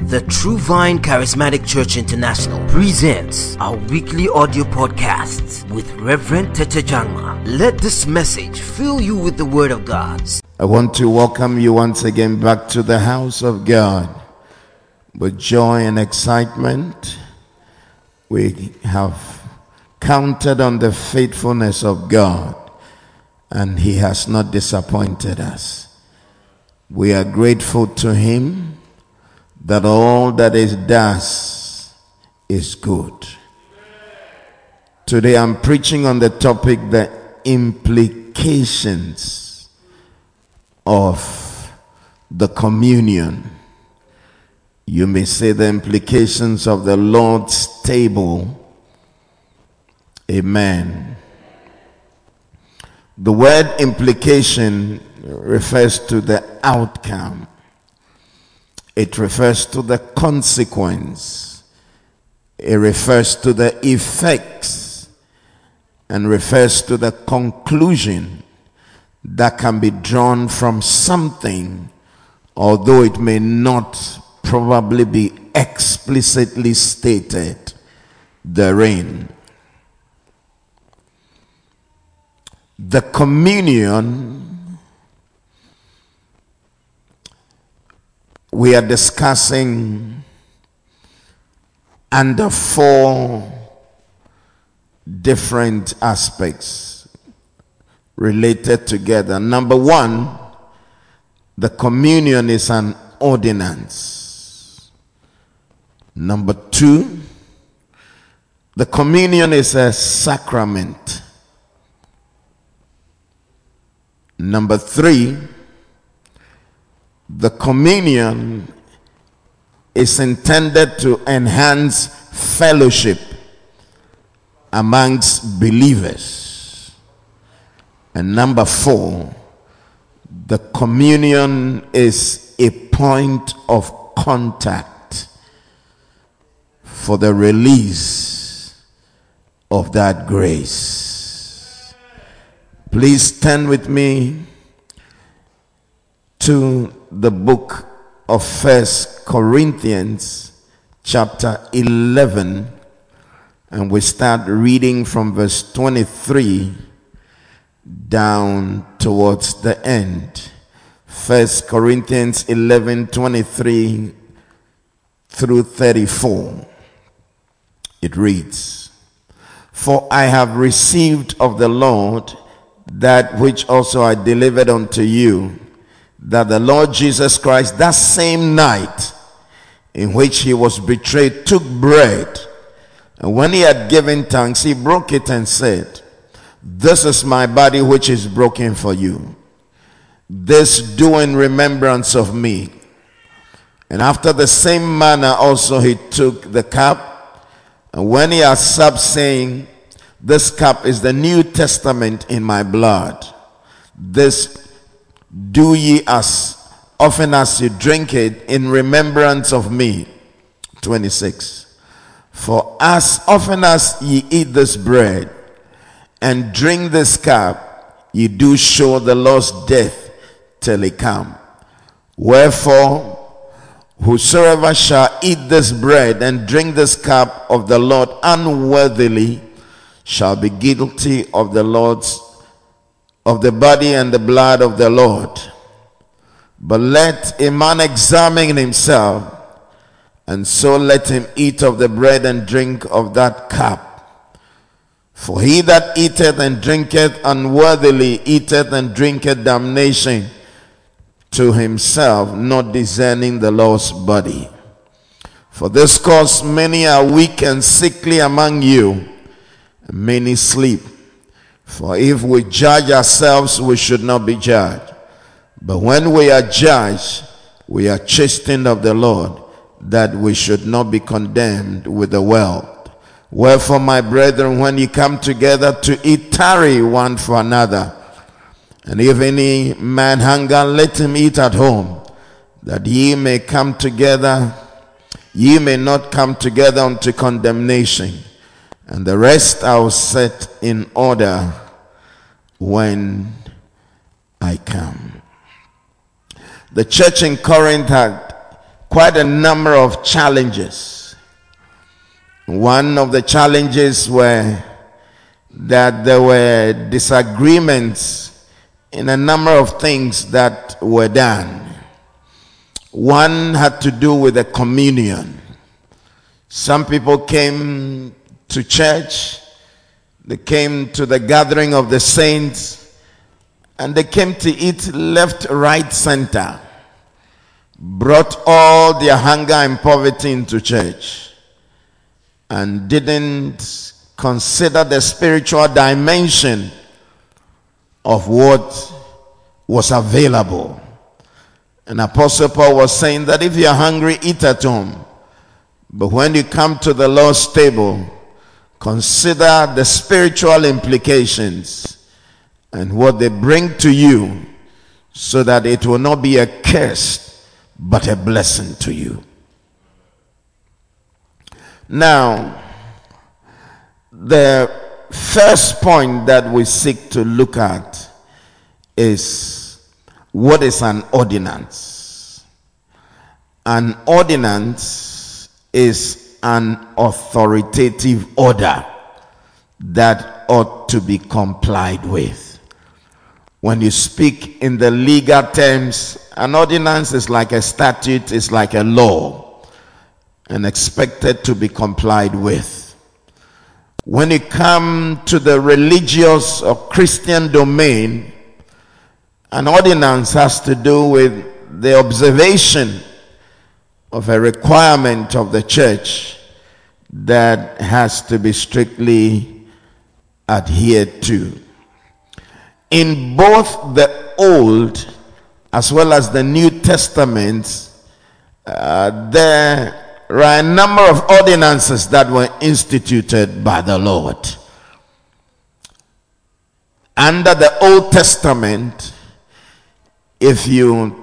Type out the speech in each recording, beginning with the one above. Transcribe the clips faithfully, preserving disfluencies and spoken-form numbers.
The True Vine Charismatic Church International presents our weekly audio podcasts with Reverend Tete Jangma. Let this message fill you with the Word of God. I want to welcome you once again back to the house of God. With joy and excitement, we have counted on the faithfulness of God, and He has not disappointed us. We are grateful to Him that all that He does is good. Today I'm preaching on the topic, the implications of the communion. You may say the implications of the Lord's table. Amen. The word implication refers to the outcome. It refers to the consequence. It refers to the effects and refers to the conclusion that can be drawn from something, although it may not probably be explicitly stated therein. The communion we are discussing under four different aspects related together. Number one, the communion is an ordinance. Number two, the communion is a sacrament. Number three, the communion is intended to enhance fellowship amongst believers. And number four, the communion is a point of contact for the release of that grace. Please turn with me to the book of First Corinthians chapter eleven, and we start reading from verse twenty-three down towards the end. First Corinthians eleven, twenty-three through thirty-four. It reads, "For I have received of the Lord that which also I delivered unto you, that the Lord Jesus Christ, that same night in which he was betrayed, took bread, and when he had given thanks, he broke it and said, This is my body which is broken for you. This do in remembrance of me. And after the same manner also he took the cup, and when he had supped, saying, This cup is the New Testament in my blood. This do ye as often as you drink it in remembrance of me." twenty-six. "For as often as ye eat this bread and drink this cup, ye do show the Lord's death till he come. Wherefore, whosoever shall eat this bread and drink this cup of the Lord unworthily shall be guilty of the Lord's of the body and the blood of the Lord. But let a man examine himself, and so let him eat of the bread and drink of that cup. For he that eateth and drinketh unworthily eateth and drinketh damnation to himself, not discerning the Lord's body. For this cause many are weak and sickly among you, and many sleep. For if we judge ourselves, we should not be judged. But when we are judged, we are chastened of the Lord, that we should not be condemned with the world. Wherefore, my brethren, when ye come together to eat, tarry one for another. And if any man hunger, let him eat at home, that ye may come together, ye may not come together unto condemnation. And the rest I will set in order when I come." The church in Corinth had quite a number of challenges. One of the challenges were that there were disagreements in a number of things that were done. One had to do with the communion. Some people came to church, they came to the gathering of the saints, and they came to eat left, right, center. Brought all their hunger and poverty into church and didn't consider the spiritual dimension of what was available. And Apostle Paul was saying that if you're hungry, eat at home. But when you come to the Lord's table, consider the spiritual implications and what they bring to you, so that it will not be a curse but a blessing to you. Now, the first point that we seek to look at is, what is an ordinance? An ordinance is an authoritative order that ought to be complied with. When you speak in the legal terms, an ordinance is like a statute, is like a law, and expected to be complied with. When you come to the religious or Christian domain, an ordinance has to do with the observation of a requirement of the church that has to be strictly adhered to. In both the Old as well as the New Testaments, uh, there are a number of ordinances that were instituted by the Lord. Under the Old Testament, if you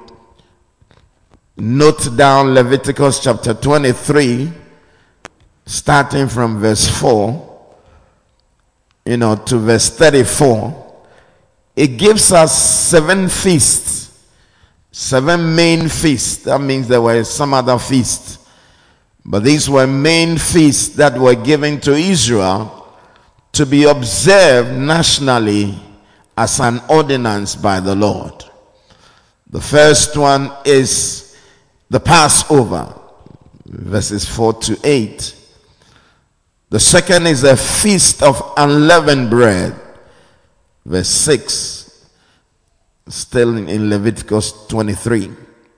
note down Leviticus chapter twenty-three, starting from verse four, you know, to verse thirty-four, it gives us seven feasts, seven main feasts. That means there were some other feasts, but these were main feasts that were given to Israel to be observed nationally as an ordinance by the Lord. The first one is the Passover, verses four to eight. The second is a feast of unleavened bread, verse six, still in Leviticus twenty-three.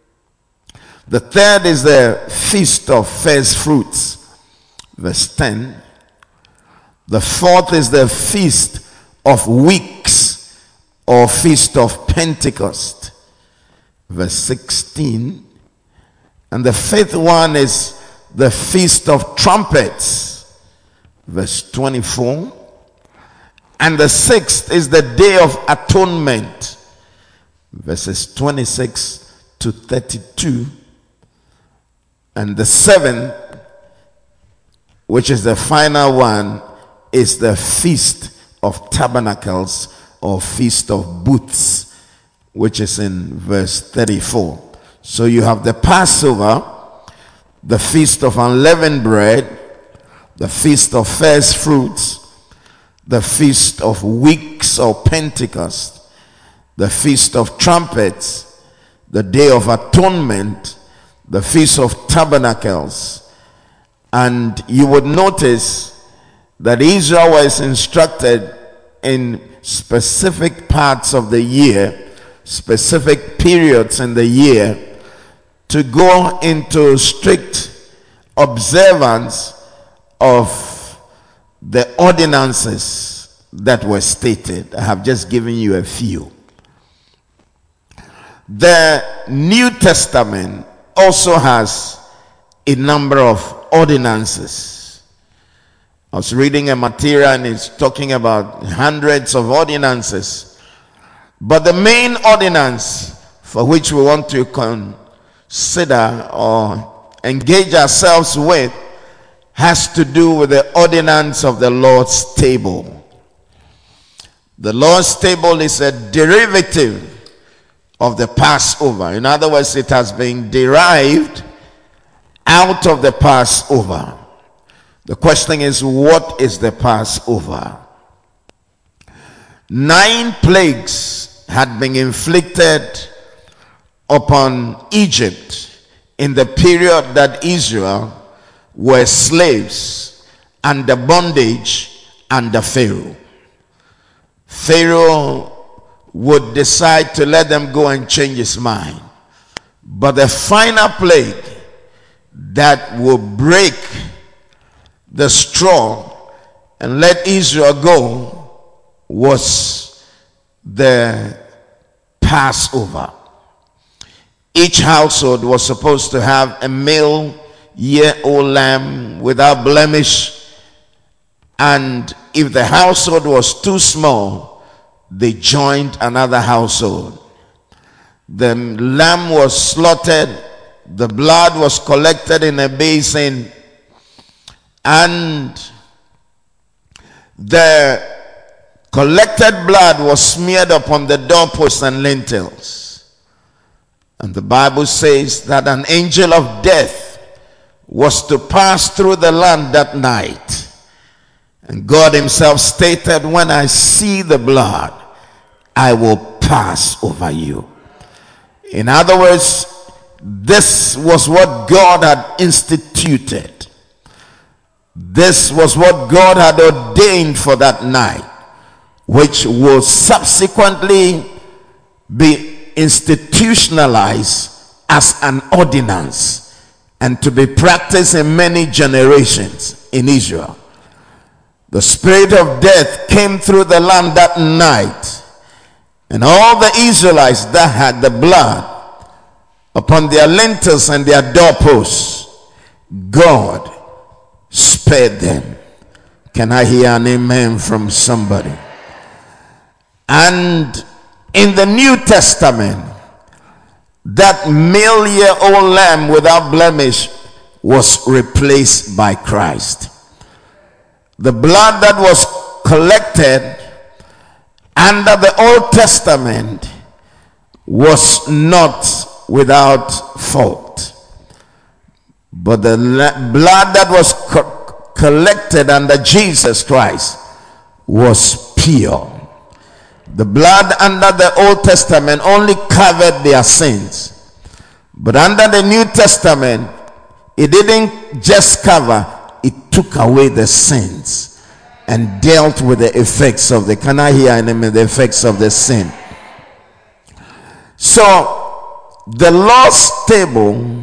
The third is the feast of first fruits, verse ten. The fourth is the feast of weeks, or feast of Pentecost, verse sixteen. And the fifth one is the feast of trumpets, verse twenty-four. And the sixth is the day of atonement, verses twenty-six to thirty-two. And the seventh, which is the final one, is the feast of tabernacles, or feast of booths, which is in verse thirty-four. So you have the Passover, the feast of unleavened bread, the feast of first fruits, the feast of weeks or Pentecost, the feast of trumpets, the day of atonement, the feast of tabernacles. And you would notice that Israel was instructed in specific parts of the year, specific periods in the year, to go into strict observance of the ordinances that were stated. I have just given you a few. The New Testament also has a number of ordinances. I was reading a material and it's talking about hundreds of ordinances. But the main ordinance for which we want to consider or engage ourselves with has to do with the ordinance of the Lord's table. The Lord's table is a derivative of the Passover. In other words, it has been derived out of the Passover. The question is, what is the Passover? Nine plagues had been inflicted upon Egypt in the period that Israel were slaves under bondage under Pharaoh. Pharaoh would decide to let them go and change his mind. But the final plague that will break the straw and let Israel go was the Passover. Each household was supposed to have a male year-old lamb without blemish, and if the household was too small, they joined another household. The lamb was slaughtered, the blood was collected in a basin, and the collected blood was smeared upon the doorposts and lintels. And the Bible says that an angel of death was to pass through the land that night. And God himself stated, when I see the blood, I will pass over you. In other words, this was what God had instituted. This was what God had ordained for that night, which will subsequently be institutionalized as an ordinance and to be practiced in many generations in Israel. The spirit of death came through the land that night, and all the Israelites that had the blood upon their lintels and their doorposts, God spared them. Can I hear an amen from somebody? And in the New Testament, that male year-old lamb without blemish was replaced by Christ. The blood that was collected under the Old Testament was not without fault, but the blood that was co- collected under Jesus Christ was pure. The blood under the Old Testament only covered their sins, but under the New Testament, it didn't just cover, it took away the sins and dealt with the effects of the, can I hear an amen, the effects of the sin. So the Lord's table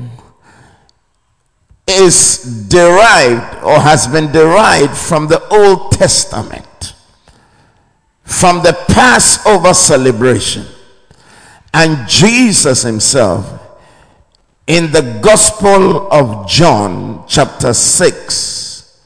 is derived or has been derived from the Old Testament, from the Passover celebration. And Jesus himself, in the Gospel of John chapter six,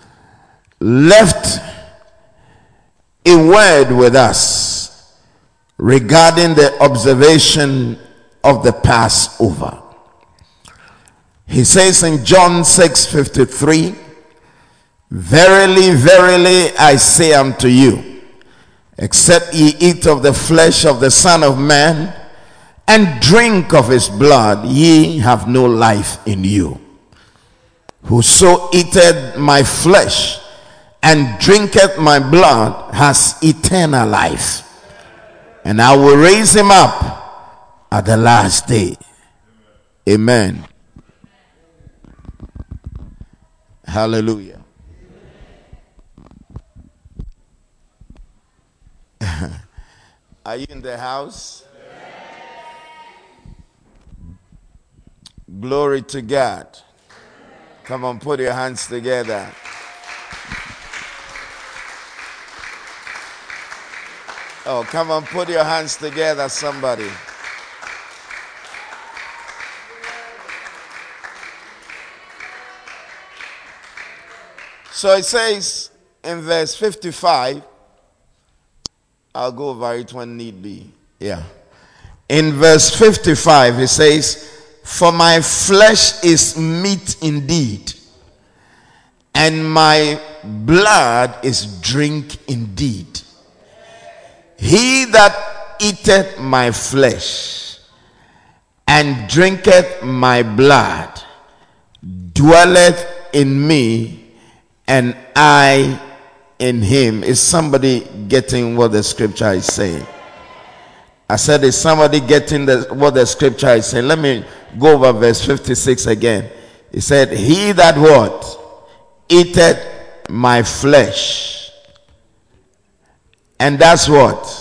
left a word with us regarding the observation of the Passover. He says in John six fifty-three, verily, verily, I say unto you, except ye eat of the flesh of the Son of Man and drink of his blood, ye have no life in you. Whoso eateth my flesh and drinketh my blood has eternal life, and I will raise him up at the last day. Amen. Hallelujah. Are you in the house? Glory to God. Come on, put your hands together. Oh, come on, put your hands together, somebody. So it says in verse fifty-five, I'll go over it when need be. Yeah. In verse fifty-five, it says, for my flesh is meat indeed, and my blood is drink indeed. He that eateth my flesh and drinketh my blood dwelleth in me, and I in him. Is somebody getting what the scripture is saying? I said, is somebody getting the, what the scripture is saying? Let me go over verse fifty-six again. He said, he that what? Eateth my flesh. And that's what?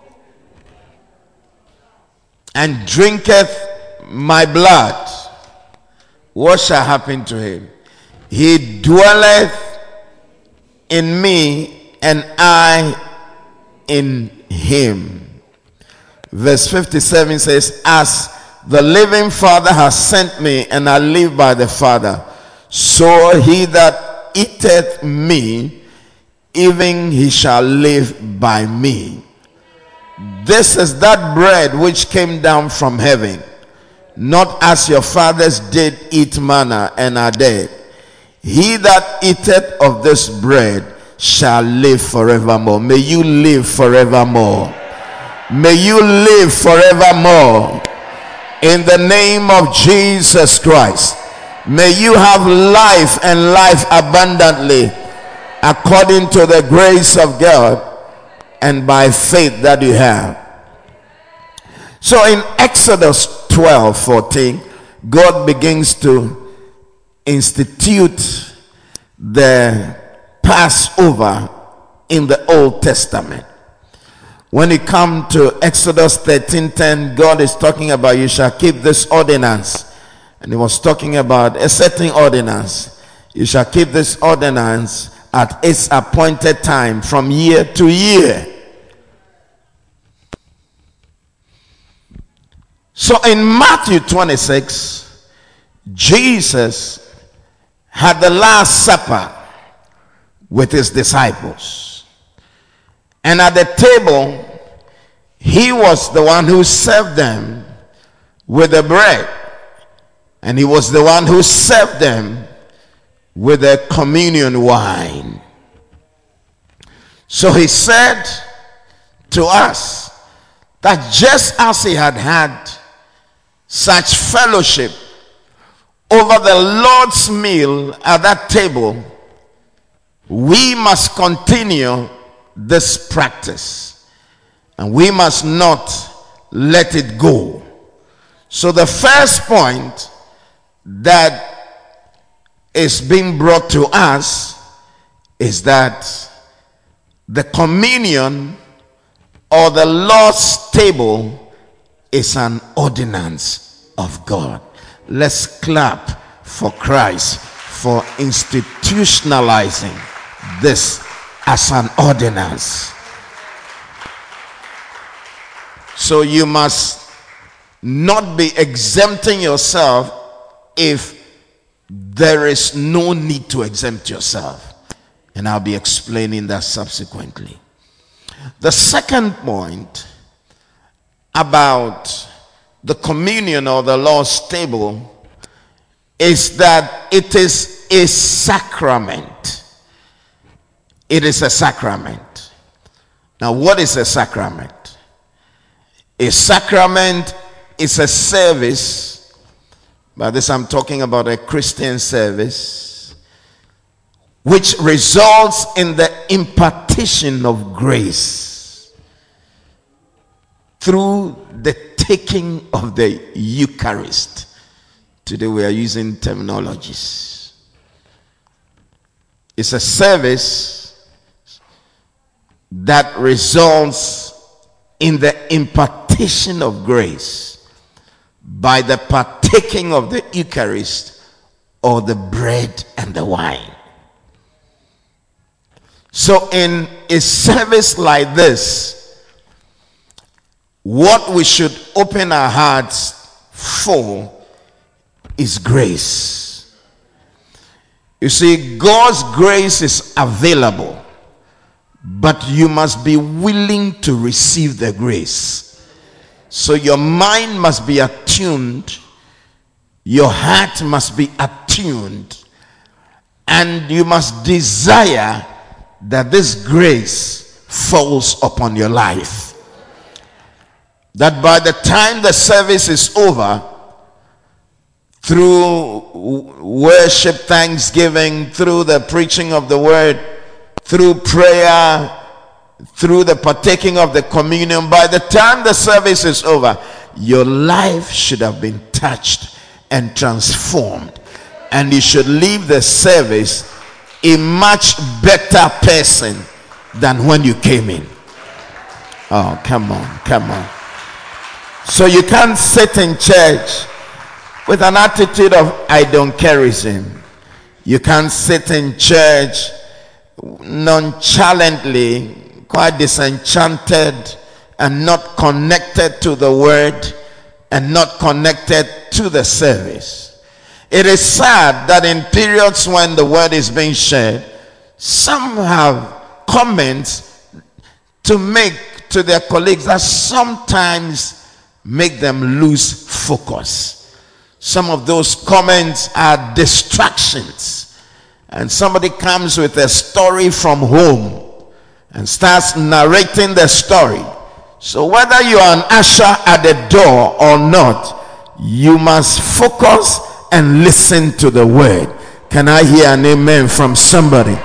And drinketh my blood. What shall happen to him? He dwelleth in me, and I in him. Verse fifty-seven says, as the living Father has sent me, and I live by the Father, so he that eateth me, even he shall live by me. This is that bread which came down from heaven, not as your fathers did eat manna and are dead. He that eateth of this bread shall live forevermore. May you live forevermore. May you live forevermore. In the name of Jesus Christ. May you have life and life abundantly, according to the grace of God and by faith that you have. So in Exodus twelve fourteen, God begins to institute the Passover in the Old Testament. When you come to Exodus thirteen ten, God is talking about you shall keep this ordinance. And he was talking about a certain ordinance. You shall keep this ordinance at its appointed time from year to year. So in Matthew twenty-six, Jesus had the Last Supper with his disciples. And at the table, he was the one who served them with the bread. And he was the one who served them with the communion wine. So he said to us that just as he had had such fellowship over the Lord's meal at that table, we must continue this practice, and we must not let it go. So the first point that is being brought to us is that the communion or the Lord's table is an ordinance of God. Let's clap for Christ for institutionalizing this as an ordinance. So you must not be exempting yourself if there is no need to exempt yourself. And I'll be explaining that subsequently. The second point about the communion or the Lord's table is that it is a sacrament. It is a sacrament. Now, what is a sacrament? A sacrament is a service. By this I'm talking about a Christian service, which results in the impartition of grace through the taking of the Eucharist. Today we are using terminologies. It's a service that results in the impartition of grace by the partaking of the Eucharist or the bread and the wine. So in a service like this, what we should open our hearts for is grace. You see, God's grace is available, but you must be willing to receive the grace. So your mind must be attuned, your heart must be attuned, and you must desire that this grace falls upon your life. That by the time the service is over, through worship, thanksgiving, through the preaching of the word, through prayer, through the partaking of the communion, by the time the service is over, your life should have been touched and transformed, and you should leave the service a much better person than when you came in. Oh, come on, come on. So you can't sit in church with an attitude of I don't careism. You can't sit in church nonchalantly, quite disenchanted, and not connected to the word and not connected to the service. It is sad that in periods when the word is being shared, some have comments to make to their colleagues that sometimes make them lose focus. Some of those comments are distractions, and somebody comes with a story from home and starts narrating the story. So whether you are an usher at the door or not, you must focus and listen to the word. Can I hear an amen from somebody?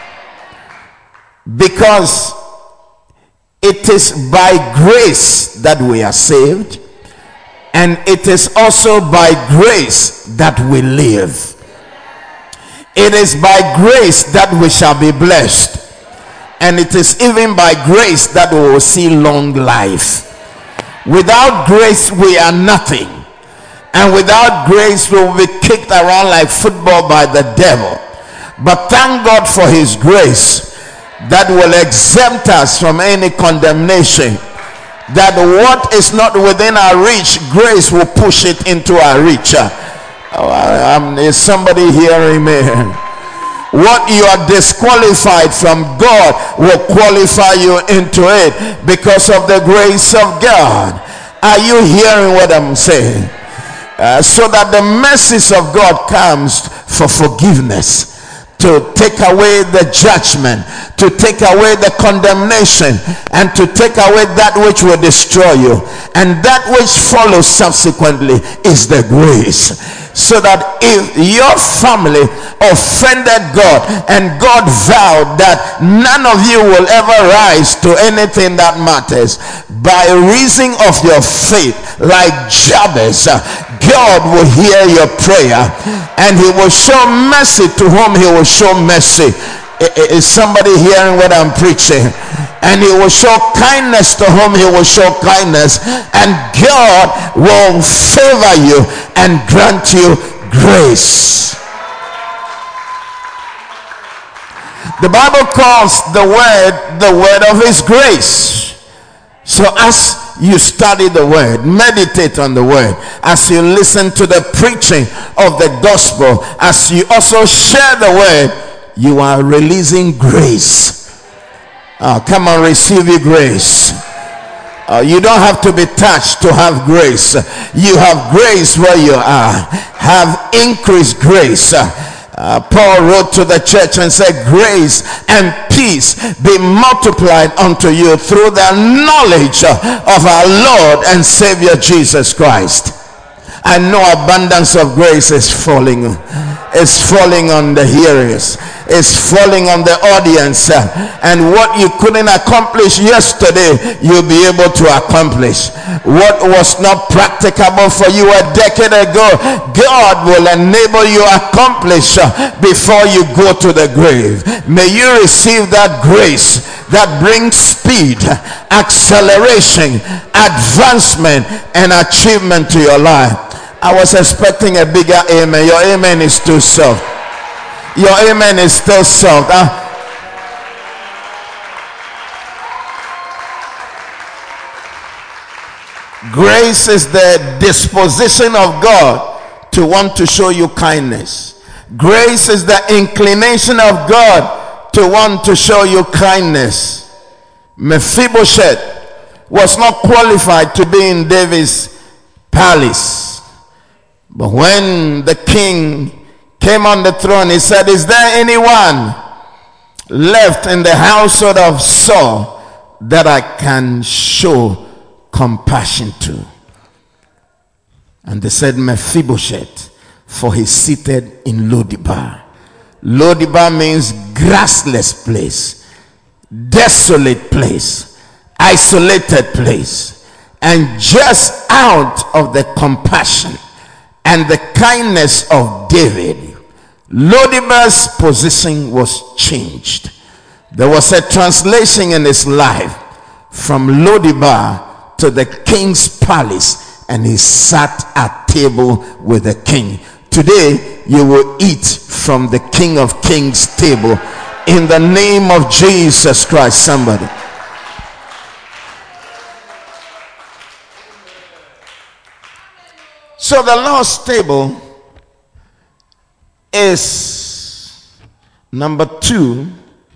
Because it is by grace that we are saved, and it is also by grace that we live. It is by grace that we shall be blessed, and it is even by grace that we will see long life. Without grace we are nothing, and without grace we will be kicked around like football by the devil. But thank God for his grace that will exempt us from any condemnation, that what is not within our reach, grace will push it into our reach. Oh, um, is somebody hearing me? What you are disqualified from, God will qualify you into it because of the grace of God. Are you hearing what I'm saying? Uh, so that the mercies of God comes for forgiveness, to take away the judgment, to take away the condemnation, and to take away that which will destroy you. And that which follows subsequently is the grace. So that if your family offended God and God vowed that none of you will ever rise to anything that matters, by reason of your faith, like Jabez, God will hear your prayer and he will show mercy to whom he will show mercy. Is somebody hearing what I'm preaching? And he will show kindness to whom he will show kindness, and God will favor you and grant you grace. The Bible calls the word the word of his grace. So as you study the word, meditate on the word, as you listen to the preaching of the gospel, as you also share the word, you are releasing grace. Oh, come on, receive your grace. Uh, you don't have to be touched to have grace. You have grace where you are. Have increased grace. Uh, Paul wrote to the church and said, grace and peace be multiplied unto you through the knowledge of our Lord and Savior Jesus Christ. I know abundance of grace is falling. It's falling on the hearers. It's falling on the audience. And what you couldn't accomplish yesterday, you'll be able to accomplish. What was not practicable for you a decade ago, God will enable you to accomplish before you go to the grave. May you receive that grace that brings speed, acceleration, advancement, and achievement to your life. I was expecting a bigger amen. Your amen is too soft. Your amen is still soft. Huh? Grace is the disposition of God to want to show you kindness. Grace is the inclination of God to want to show you kindness. Mephibosheth was not qualified to be in David's palace. But when the king came on the throne, he said, is there anyone left in the household of Saul that I can show compassion to? And they said, Mephibosheth. for he's seated in Lo-debar. Lo-debar means grassless place, desolate place, isolated place. And just out of the compassion and the kindness of David, Lo-debar's position was changed. There was a translation in his life from Lo-debar to the king's palace, and he sat at table with the king. Today, you will eat from the King of Kings table in the name of Jesus Christ. Somebody. So the Lord's table is, number two,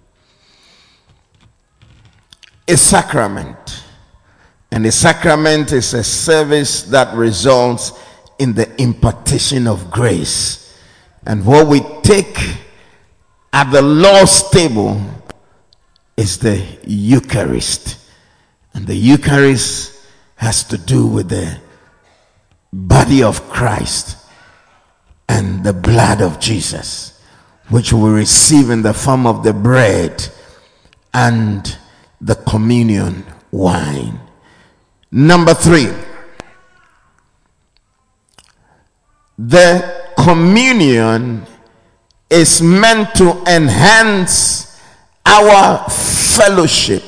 a sacrament. And a sacrament is a service that results in the impartation of grace. And what we take at the Lord's table is the Eucharist. And the Eucharist has to do with the body of Christ and the blood of Jesus, which we receive in the form of the bread and the communion wine. Number three, the communion is meant to enhance our fellowship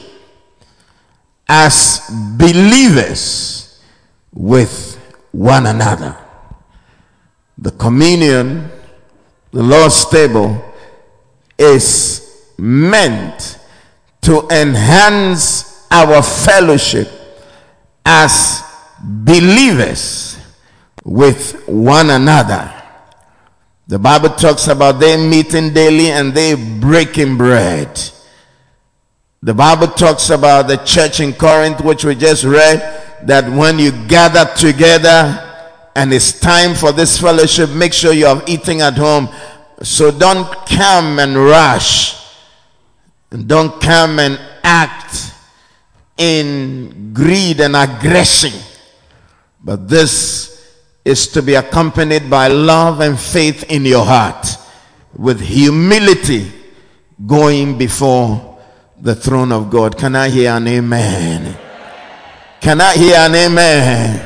as believers with one another. The communion, the Lord's table, is meant to enhance our fellowship as believers with one another. The Bible talks about they meeting daily and they breaking bread. The Bible talks about the church in Corinth, which we just read, that when you gather together and it's time for this fellowship, make sure you are eating at home. So don't come and rush. And don't come and act in greed and aggression. But this is to be accompanied by love and faith in your heart, with humility going before the throne of God. Can I hear an amen? Can I hear an amen?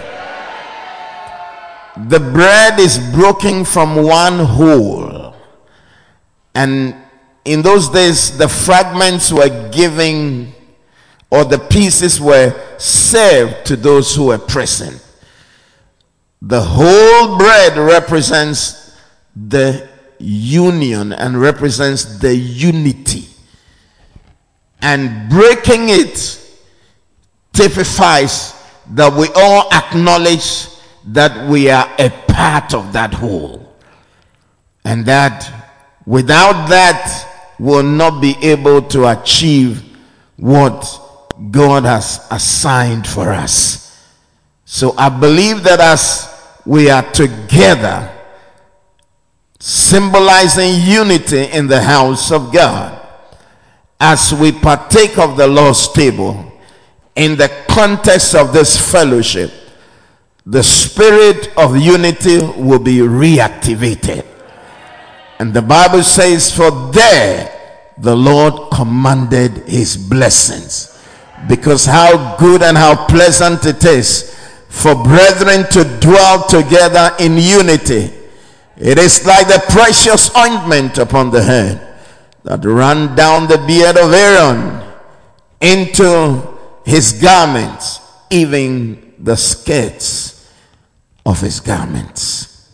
The bread is broken from one whole, and in those days the fragments were given, or the pieces were served to those who were present. The whole bread represents the union and represents the unity, and breaking it typifies that we all acknowledge that we are a part of that whole, and that without that we'll not be able to achieve what God has assigned for us. So I believe that as we are together, symbolizing unity in the house of God, as we partake of the Lord's table, in the context of this fellowship, the spirit of unity will be reactivated. And the Bible says, for there the Lord commanded his blessings. Because how good and how pleasant it is for brethren to dwell together in unity. It is like the precious ointment upon the head that ran down the beard of Aaron into his garments, even the skirts of his garments.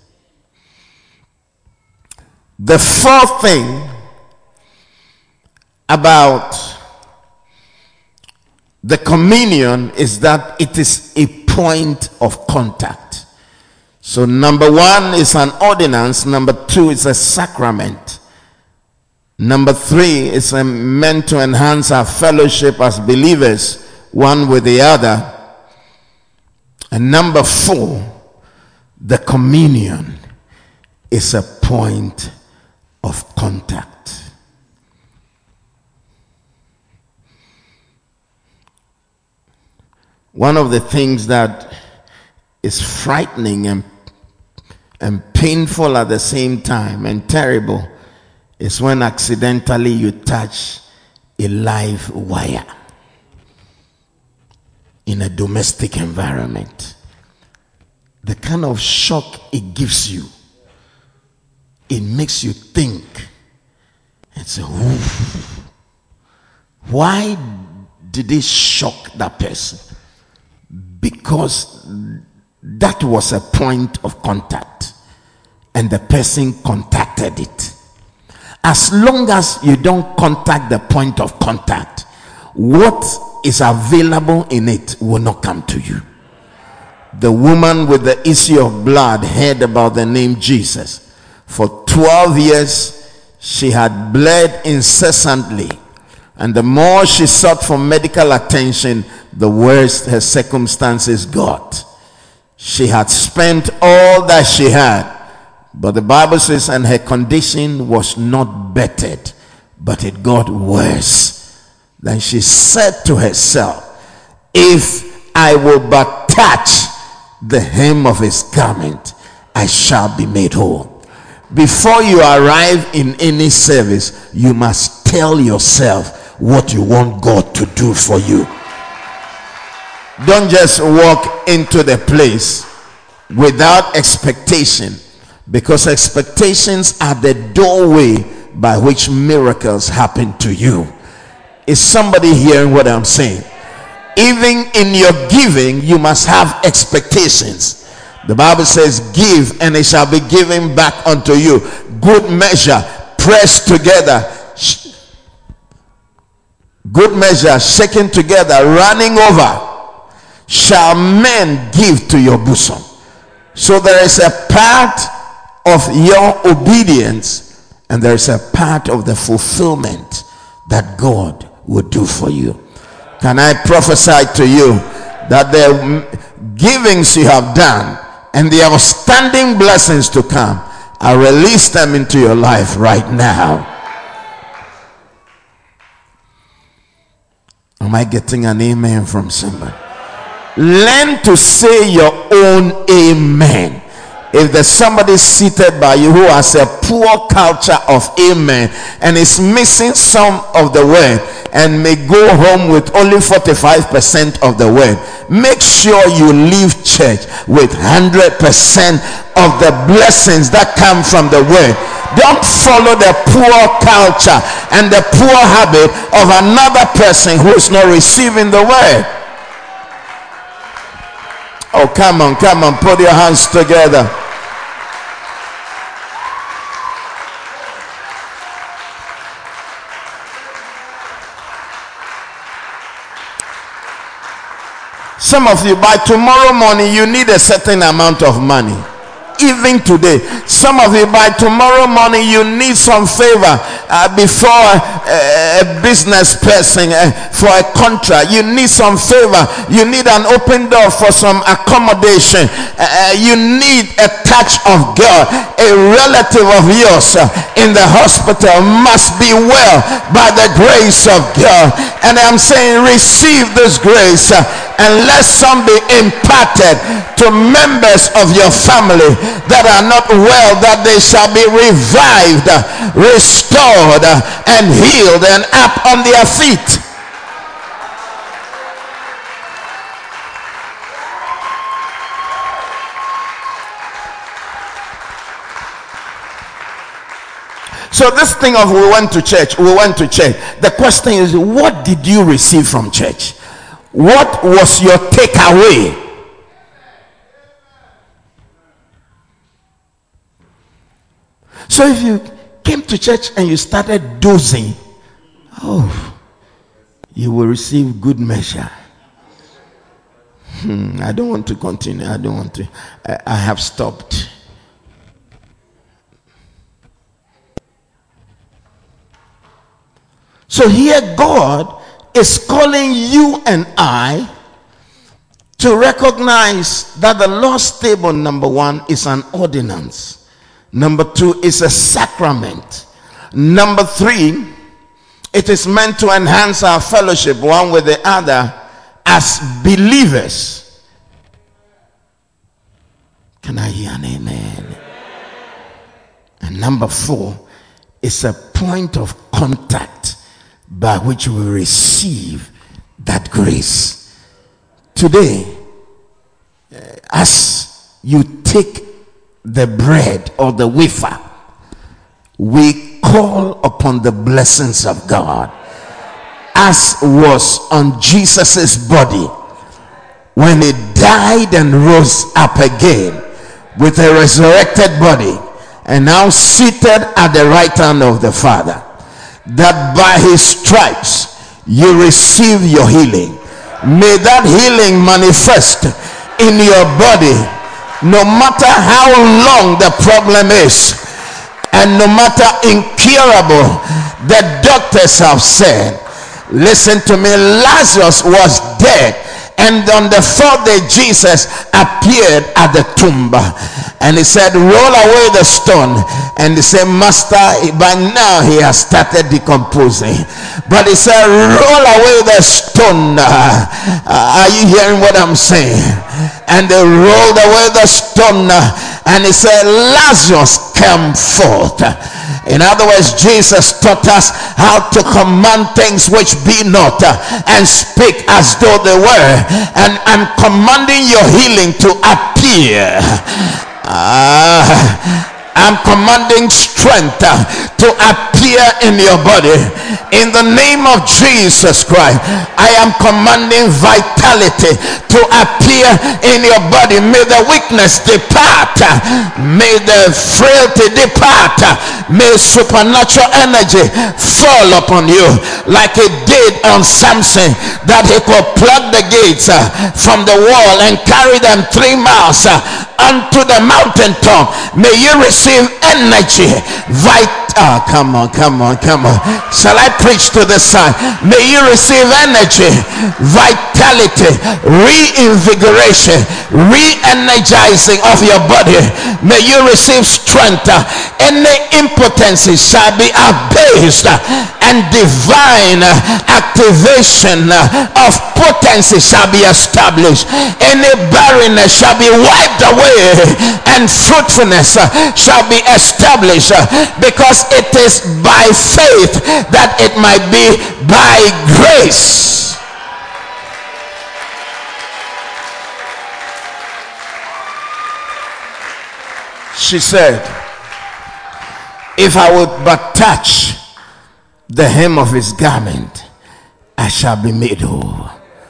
The fourth thing about the communion is that it is a point of contact. So number one is an ordinance. Number two is a sacrament. Number three is meant to enhance our fellowship as believers, one with the other. And number four, the communion is a point of contact. One of the things that is frightening and, and painful at the same time and terrible is when accidentally you touch a live wire in a domestic environment. The kind of shock it gives you, it makes you think and say, oof. Why did it shock that person? Because that was a point of contact and the person contacted it. As long as you don't contact the point of contact, what is available in it will not come to you. The woman with the issue of blood heard about the name Jesus. For twelve years, she had bled incessantly. And the more she sought for medical attention, the worse her circumstances got. She had spent all that she had. But the Bible says, and her condition was not bettered, but it got worse. Then she said to herself, if I will but touch the hem of his garment, I shall be made whole. Before you arrive in any service, you must tell yourself what you want God to do for you. Don't just walk into the place without expectation, because expectations are the doorway by which miracles happen to you. Is somebody hearing what I'm saying? Even in your giving, you must have expectations. The Bible says, give and it shall be given back unto you. Good measure, pressed together, good measure, shaken together, running over, shall men give to your bosom. So there is a part of your obedience and there is a part of the fulfillment that God will do for you. Can I prophesy to you that the givings you have done and the outstanding blessings to come, I release them into your life right now. Am I getting an amen from somebody? Learn to say your own amen. If there's somebody seated by you who has a poor culture of amen and is missing some of the word and may go home with only forty-five percent of the word, make sure you leave church with one hundred percent of the blessings that come from the word. Don't follow the poor culture and the poor habit of another person who is not receiving the word. Oh, come on, come on, put your hands together. Some of you, by tomorrow morning, you need a certain amount of money. Even today, some of you, by tomorrow morning, you need some favor uh, before uh, a business person uh, for a contract. You need some favor. You need an open door for some accommodation. Uh, you need a touch of God. A relative of yours uh, in the hospital must be well by the grace of God. And I'm saying, receive this grace uh, and let some be imparted to members of your family that are not well, that they shall be revived, restored, and healed, and up on their feet. So this thing of we went to church, we went to church. The question is, what did you receive from church? What was your takeaway? So if you came to church and you started dozing, oh, you will receive good measure. Hmm, I don't want to continue. I don't want to. I, I have stopped. So here God is calling you and I to recognize that the Lord's table, number one, is an ordinance. Number two, is a sacrament. Number three, it is meant to enhance our fellowship one with the other as believers. Can I hear an amen? And number four is a point of contact by which we receive that grace. Today, as you take the bread or the wafer, we call upon the blessings of God, as was on Jesus's body when he died and rose up again with a resurrected body, and now seated at the right hand of the Father, that by his stripes you receive your healing. May that healing manifest in your body, no matter how long the problem is, and no matter incurable the doctors have said. Listen to me, Lazarus was dead, and on the fourth day Jesus appeared at the tomb, and he said, roll away the stone. And he said, Master, by now he has started decomposing. But he said, roll away the stone. Uh, are you hearing what I'm saying? And they rolled away the stone, and he said, Lazarus, come forth. In other words, Jesus taught us how to command things which be not, uh, and speak as though they were. And I'm commanding your healing to appear. Uh, I'm commanding strength uh, to appear in your body. In the name of Jesus Christ, I am commanding vitality to appear in your body. May the weakness depart. Uh, may the frailty depart. Uh, may supernatural energy fall upon you like it did on Samson, that he could plug the gates uh, from the wall and carry them three miles uh, unto the mountain top. May you receive energy, vit oh, come on, come on, come on. Shall I preach to the side? May you receive energy, vitality, reinvigoration, re-energizing of your body. May you receive strength. Any impotency shall be abased, and divine activation of potency shall be established. Any barrenness shall be wiped away, and fruitfulness shall be established, because it is by faith that it might be by grace. She said, if I would but touch the hem of his garment, I shall be made whole.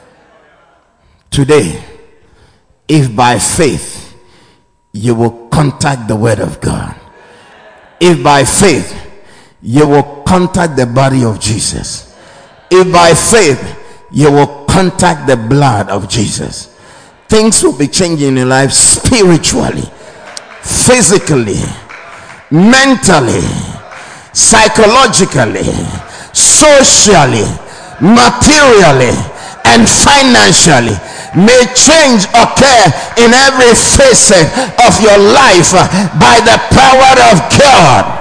Today, if by faith you will contact the word of God, if by faith you will contact the body of Jesus, if by faith you will contact the blood of Jesus, things will be changing in your life spiritually, physically, mentally, psychologically, socially, materially, and financially. May change occur in every facet of your life by the power of God.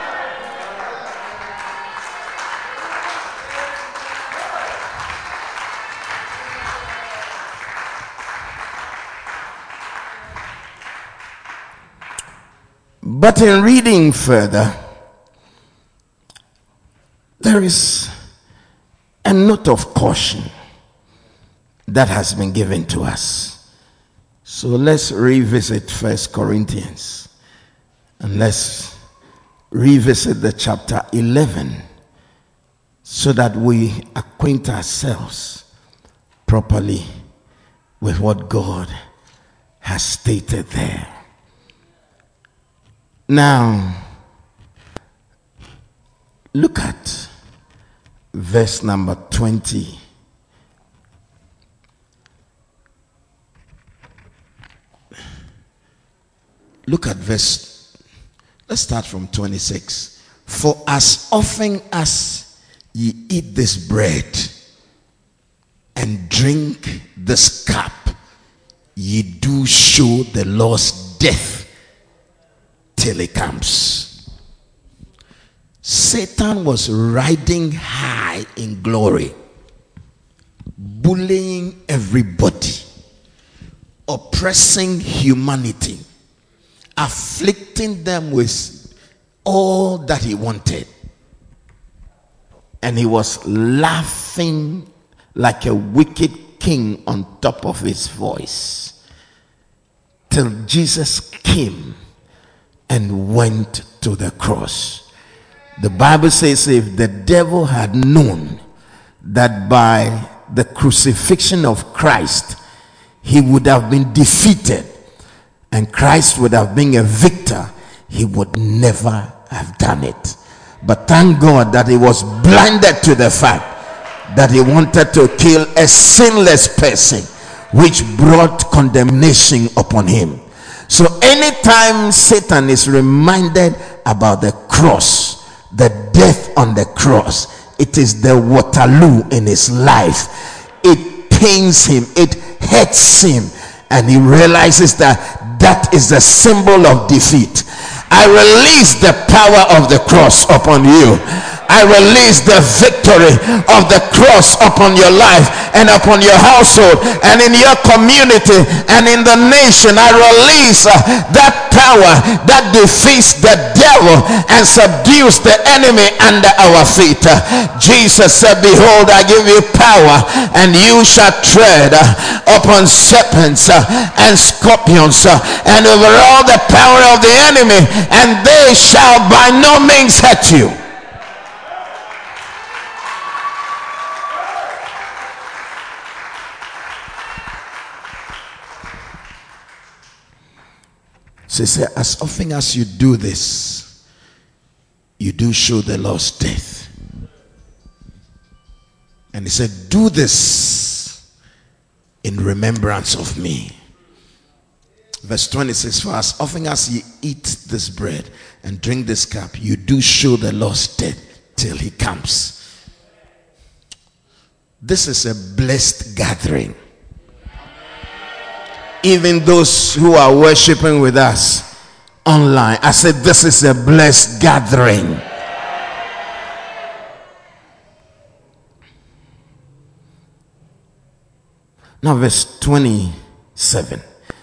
But in reading further, there is a note of caution that has been given to us. So let's revisit First Corinthians, and let's revisit the chapter eleven, so that we acquaint ourselves properly with what God has stated there. Now, look at verse number twenty. Look at verse, let's start from twenty-six. For as often as ye eat this bread and drink this cup, ye do show the Lord's death till he comes. Satan was riding high in glory, bullying everybody, oppressing humanity, afflicting them with all that he wanted. And he was laughing like a wicked king on top of his voice, till Jesus came and went to the cross. The Bible says if the devil had known that by the crucifixion of Christ he would have been defeated and Christ would have been a victor, he would never have done it. But thank God that he was blinded to the fact that he wanted to kill a sinless person, which brought condemnation upon him. So anytime Satan is reminded about the cross, the death on the cross, it is the Waterloo in his life. It pains him, it hurts him, and he realizes that that is the symbol of defeat. I release the power of the cross upon you. I release the victory of the cross upon your life and upon your household and in your community and in the nation. I release uh, that power that defeats the devil and subdues the enemy under our feet. Uh, Jesus said, behold, I give you power, and you shall tread uh, upon serpents uh, and scorpions uh, and over all the power of the enemy, and they shall by no means hurt you. So he said, as often as you do this, you do show the Lord's death. And he said, do this in remembrance of me. Verse twenty-six, for as often as ye eat this bread and drink this cup, you do show the Lord's death till he comes. This is a blessed gathering. Even those who are worshiping with us online, I said this is a blessed gathering. Now verse twenty-seven.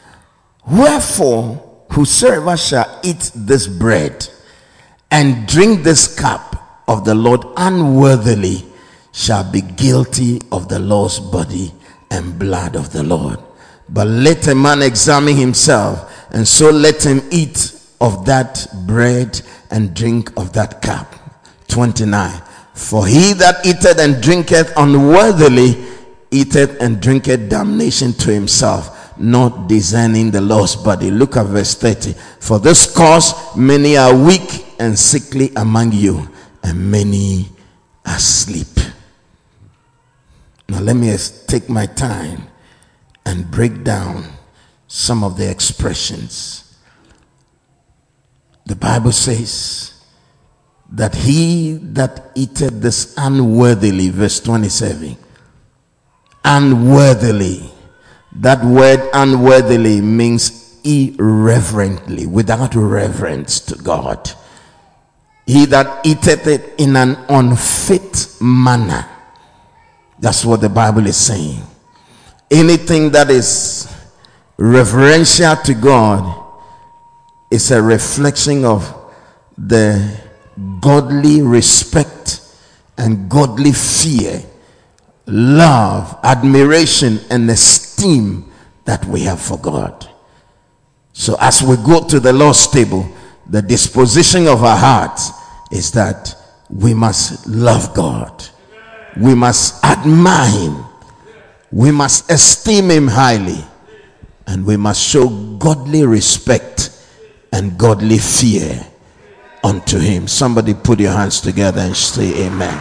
Wherefore whosoever shall eat this bread and drink this cup of the Lord unworthily shall be guilty of the Lord's body and blood of the Lord. But let a man examine himself, and so let him eat of that bread and drink of that cup. twenty-nine. For he that eateth and drinketh unworthily eateth and drinketh damnation to himself, not discerning the Lord's body. Look at verse thirty. For this cause many are weak and sickly among you, and many are asleep. Now let me take my time and break down some of the expressions. The Bible says that he that eateth this unworthily, verse twenty-seven, unworthily, that word unworthily means irreverently, without reverence to God. He that eateth it in an unfit manner. That's what the Bible is saying. Anything that is reverential to God is a reflection of the godly respect and godly fear, love, admiration, and esteem that we have for God. So as we go to the Lord's table, the disposition of our hearts is that we must love God. We must admire him. We must esteem him highly, and we must show godly respect and godly fear unto him. Somebody put your hands together and say amen.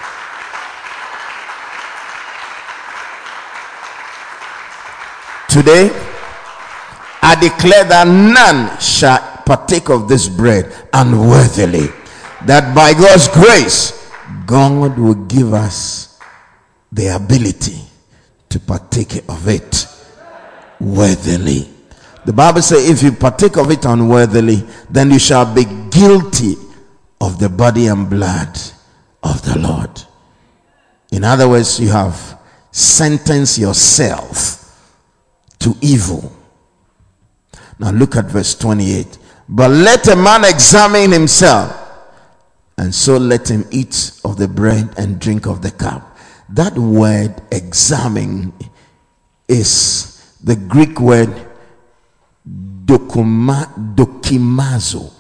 Today I declare that none shall partake of this bread unworthily, that by God's grace God will give us the ability to partake of it worthily. The Bible says if you partake of it unworthily, then you shall be guilty of the body and blood of the Lord. In other words, you have sentenced yourself to evil. Now look at verse twenty-eight. But let a man examine himself, and so let him eat of the bread and drink of the cup. That word examine is the Greek word dokima, dokimazo.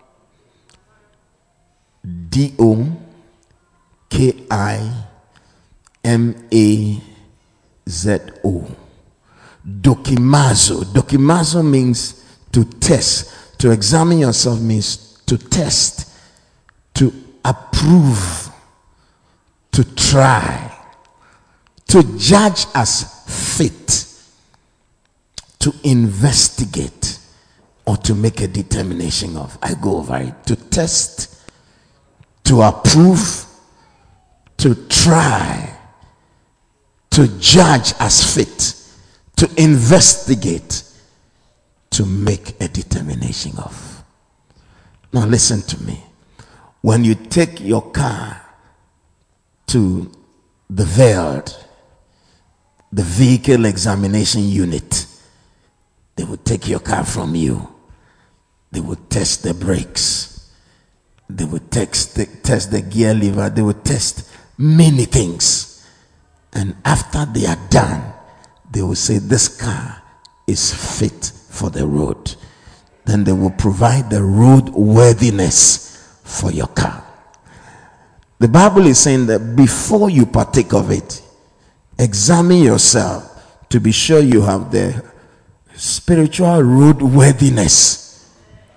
D O K I M A Z O. Dokimazo. Dokimazo means to test. To examine yourself means to test, to approve, to try, to judge as fit, to investigate, or to make a determination of. I go over it. To test, to approve, to try, to judge as fit, to investigate, to make a determination of. Now listen to me. When you take your car to the V E L D, the vehicle examination unit, they will take your car from you. They will test the brakes. They will test the, test the gear lever. They will test many things. And after they are done, they will say this car is fit for the road. Then they will provide the road worthiness for your car. The Bible is saying that before you partake of it, examine yourself to be sure you have the spiritual road worthiness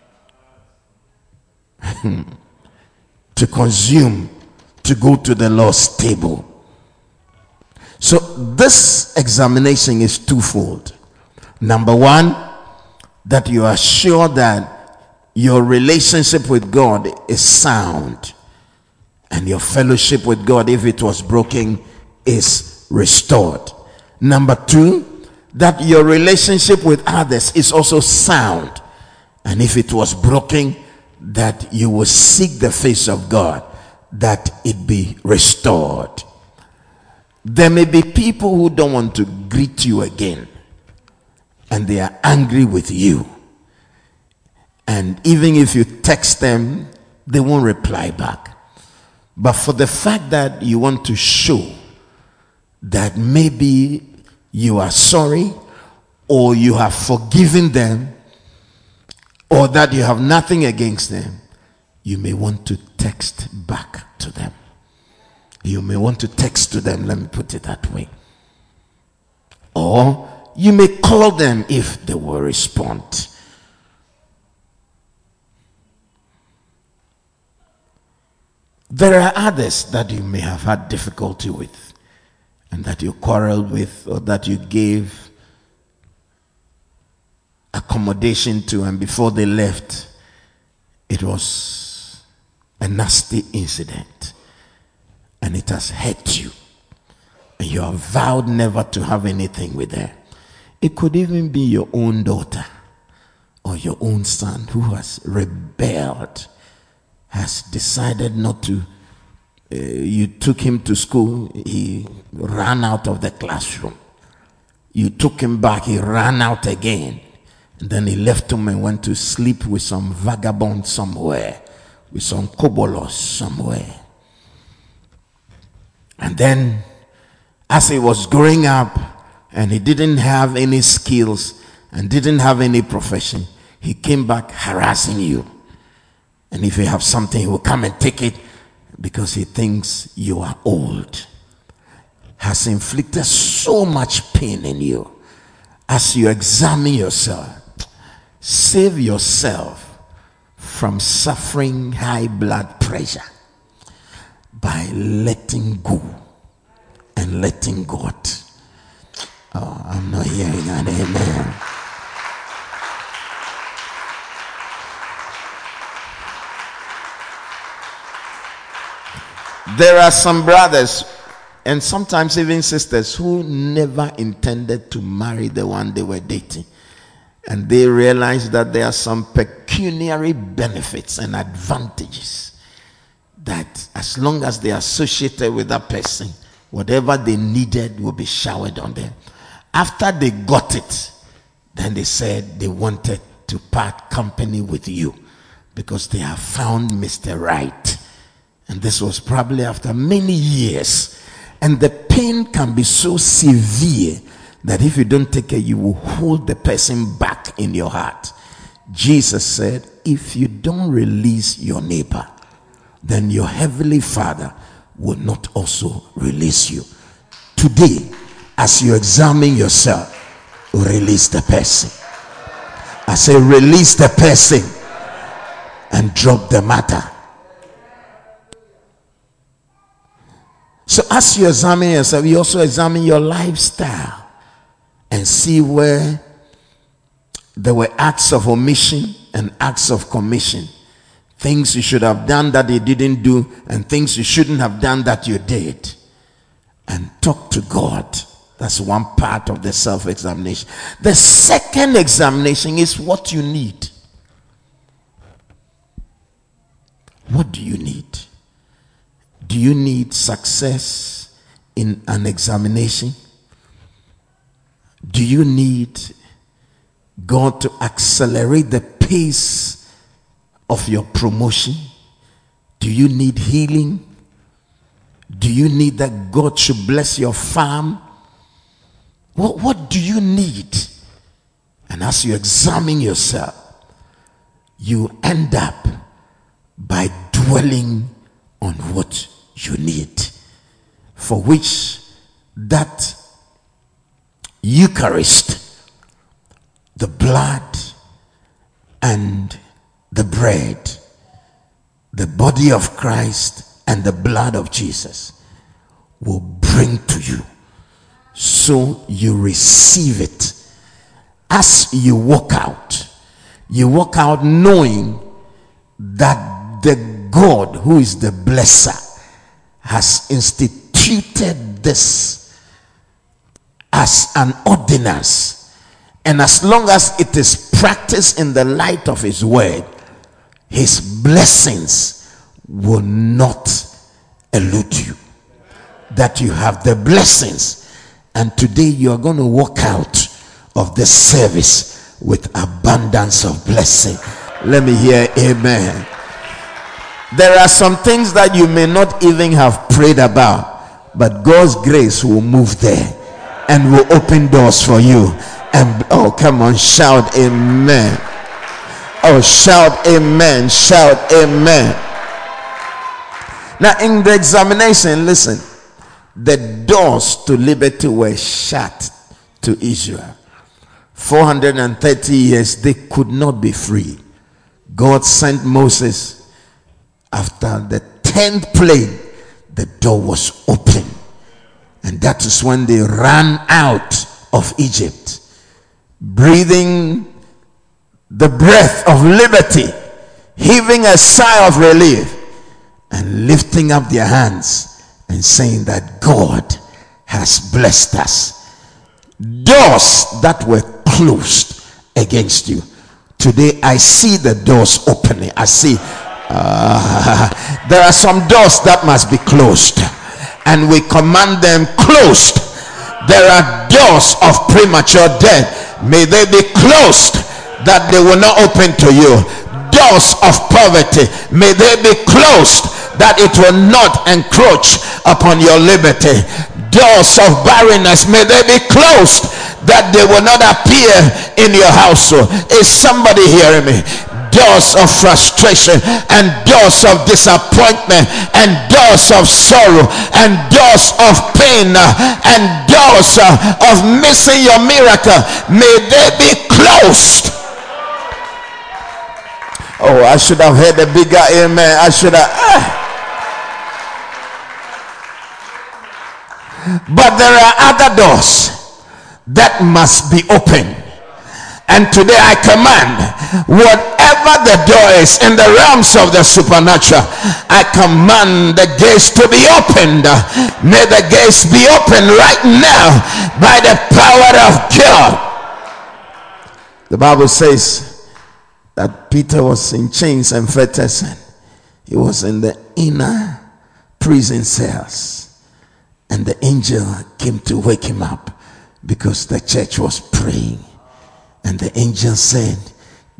to consume, to go to the Lord's table. So this examination is twofold. Number one, that you are sure that your relationship with God is sound, and your fellowship with God, if it was broken, is restored. Number two, that your relationship with others is also sound, and if it was broken, that you will seek the face of God, that it be restored. There may be people who don't want to greet you again, and they are angry with you, and even if you text them, they won't reply back. But for the fact that you want to show that maybe you are sorry, or you have forgiven them, or that you have nothing against them, you may want to text back to them. You may want to text to them, let me put it that way. Or you may call them if they will respond. There are others that you may have had difficulty with, and that you quarreled with, or that you gave accommodation to, and before they left, it was a nasty incident, and it has hurt you, and you have vowed never to have anything with her. It could even be your own daughter or your own son who has rebelled, has decided not to. Uh, you took him to school, he ran out of the classroom. You took him back, he ran out again. And then he left him and went to sleep with some vagabond somewhere, with some kobolos somewhere. And then, as he was growing up, and he didn't have any skills and didn't have any profession, he came back harassing you. And if you have something, he will come and take it because he thinks you are old. Has inflicted so much pain in you. As you examine yourself, save yourself from suffering high blood pressure by letting go and letting God. Oh, I'm not hearing an amen. There are some brothers and sometimes even sisters who never intended to marry the one they were dating, and they realize that there are some pecuniary benefits and advantages that as long as they are associated with that person, whatever they needed will be showered on them. After they got it, then they said they wanted to part company with you because they have found Mister Right. And this was probably after many years. And the pain can be so severe that if you don't take care, you will hold the person back in your heart. Jesus said, if you don't release your neighbor, then your heavenly Father will not also release you. Today, as you examine yourself, release the person. I say release the person and drop the matter. So as you examine yourself, you also examine your lifestyle and see where there were acts of omission and acts of commission. Things you should have done that you didn't do, and things you shouldn't have done that you did. And talk to God. That's one part of the self-examination. The second examination is what you need. What do you need? Do you need success in an examination? Do you need God to accelerate the pace of your promotion? Do you need healing? Do you need that God should bless your farm? What, what do you need? And as you examine yourself, you end up by dwelling on what you need, for which that Eucharist, the blood and the bread, the body of Christ and the blood of Jesus, will bring to you, so you receive it. As you walk out, you walk out knowing that the God who is the blesser has instituted this as an ordinance, and as long as it is practiced in the light of his word, his blessings will not elude you. That you have the blessings, and today you are going to walk out of this service with abundance of blessing. Let me hear amen. There are some things that you may not even have prayed about, but God's grace will move there and will open doors for you. And oh, come on, shout amen. Oh, shout amen. Shout amen. Now, in the examination, listen, the doors to liberty were shut to Israel. four hundred thirty years, they could not be free. God sent Moses. After the tenth plague, the door was open. And that is when they ran out of Egypt, breathing the breath of liberty, heaving a sigh of relief, and lifting up their hands and saying that God has blessed us. Doors that were closed against you, today I see the doors opening. I see Uh, there are some doors that must be closed, and we command them closed. There are doors of premature death. May they be closed, that they will not open to you. Doors of poverty, may they be closed, that it will not encroach upon your liberty. Doors of barrenness, may they be closed, that they will not appear in your household. Is somebody hearing me? Doors of frustration and doors of disappointment and doors of sorrow and doors of pain and doors of missing your miracle, may they be closed. Oh, I should have heard a bigger amen. I should have. Ah. But there are other doors that must be opened. And today I command, whatever the door is in the realms of the supernatural, I command the gates to be opened. May the gates be opened right now by the power of God. The Bible says that Peter was in chains and fetters, and he was in the inner prison cells, and the angel came to wake him up because the church was praying. And the angel said,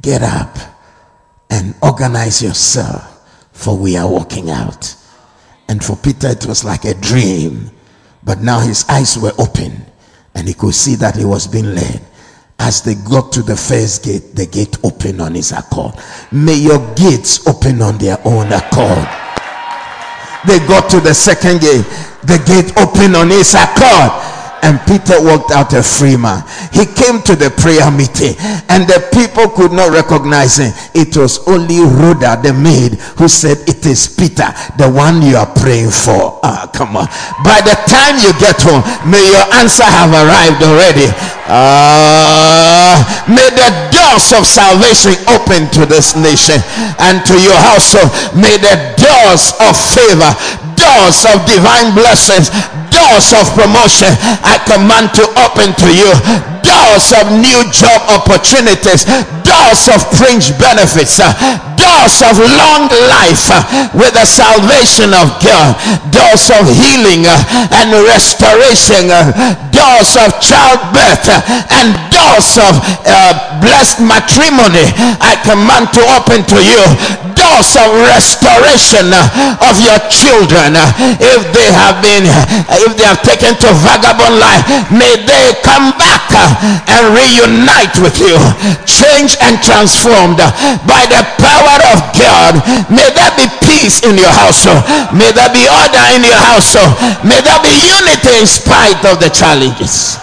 get up and organize yourself, for we are walking out. And for Peter, it was like a dream. But now his eyes were open, and he could see that he was being led. As they got to the first gate, the gate opened on his accord. May your gates open on their own accord. They got to the second gate, the gate opened on his accord. And Peter walked out a free man. He came to the prayer meeting, and the people could not recognize him. It was only Rhoda, the maid, who said, "It is Peter, the one you are praying for." Ah, come on. By the time you get home, may your answer have arrived already. Ah, may the doors of salvation open to this nation and to your household. May the doors of favor, doors of divine blessings, doors of promotion, I command to open to you. Doors of new job opportunities, doors of fringe benefits, uh, doors of long life uh, with the salvation of God, doors of healing uh, and restoration, uh, doors of childbirth uh, and doors of uh, blessed matrimony, I command to open to you. Doors of restoration uh, of your children, uh, if they have been uh, if they have taken to vagabond life, may they come back uh, and reunite with you, changed and transformed uh, by the power of God. May there be peace in your household, may there be order in your household, may there be unity in spite of the challenges.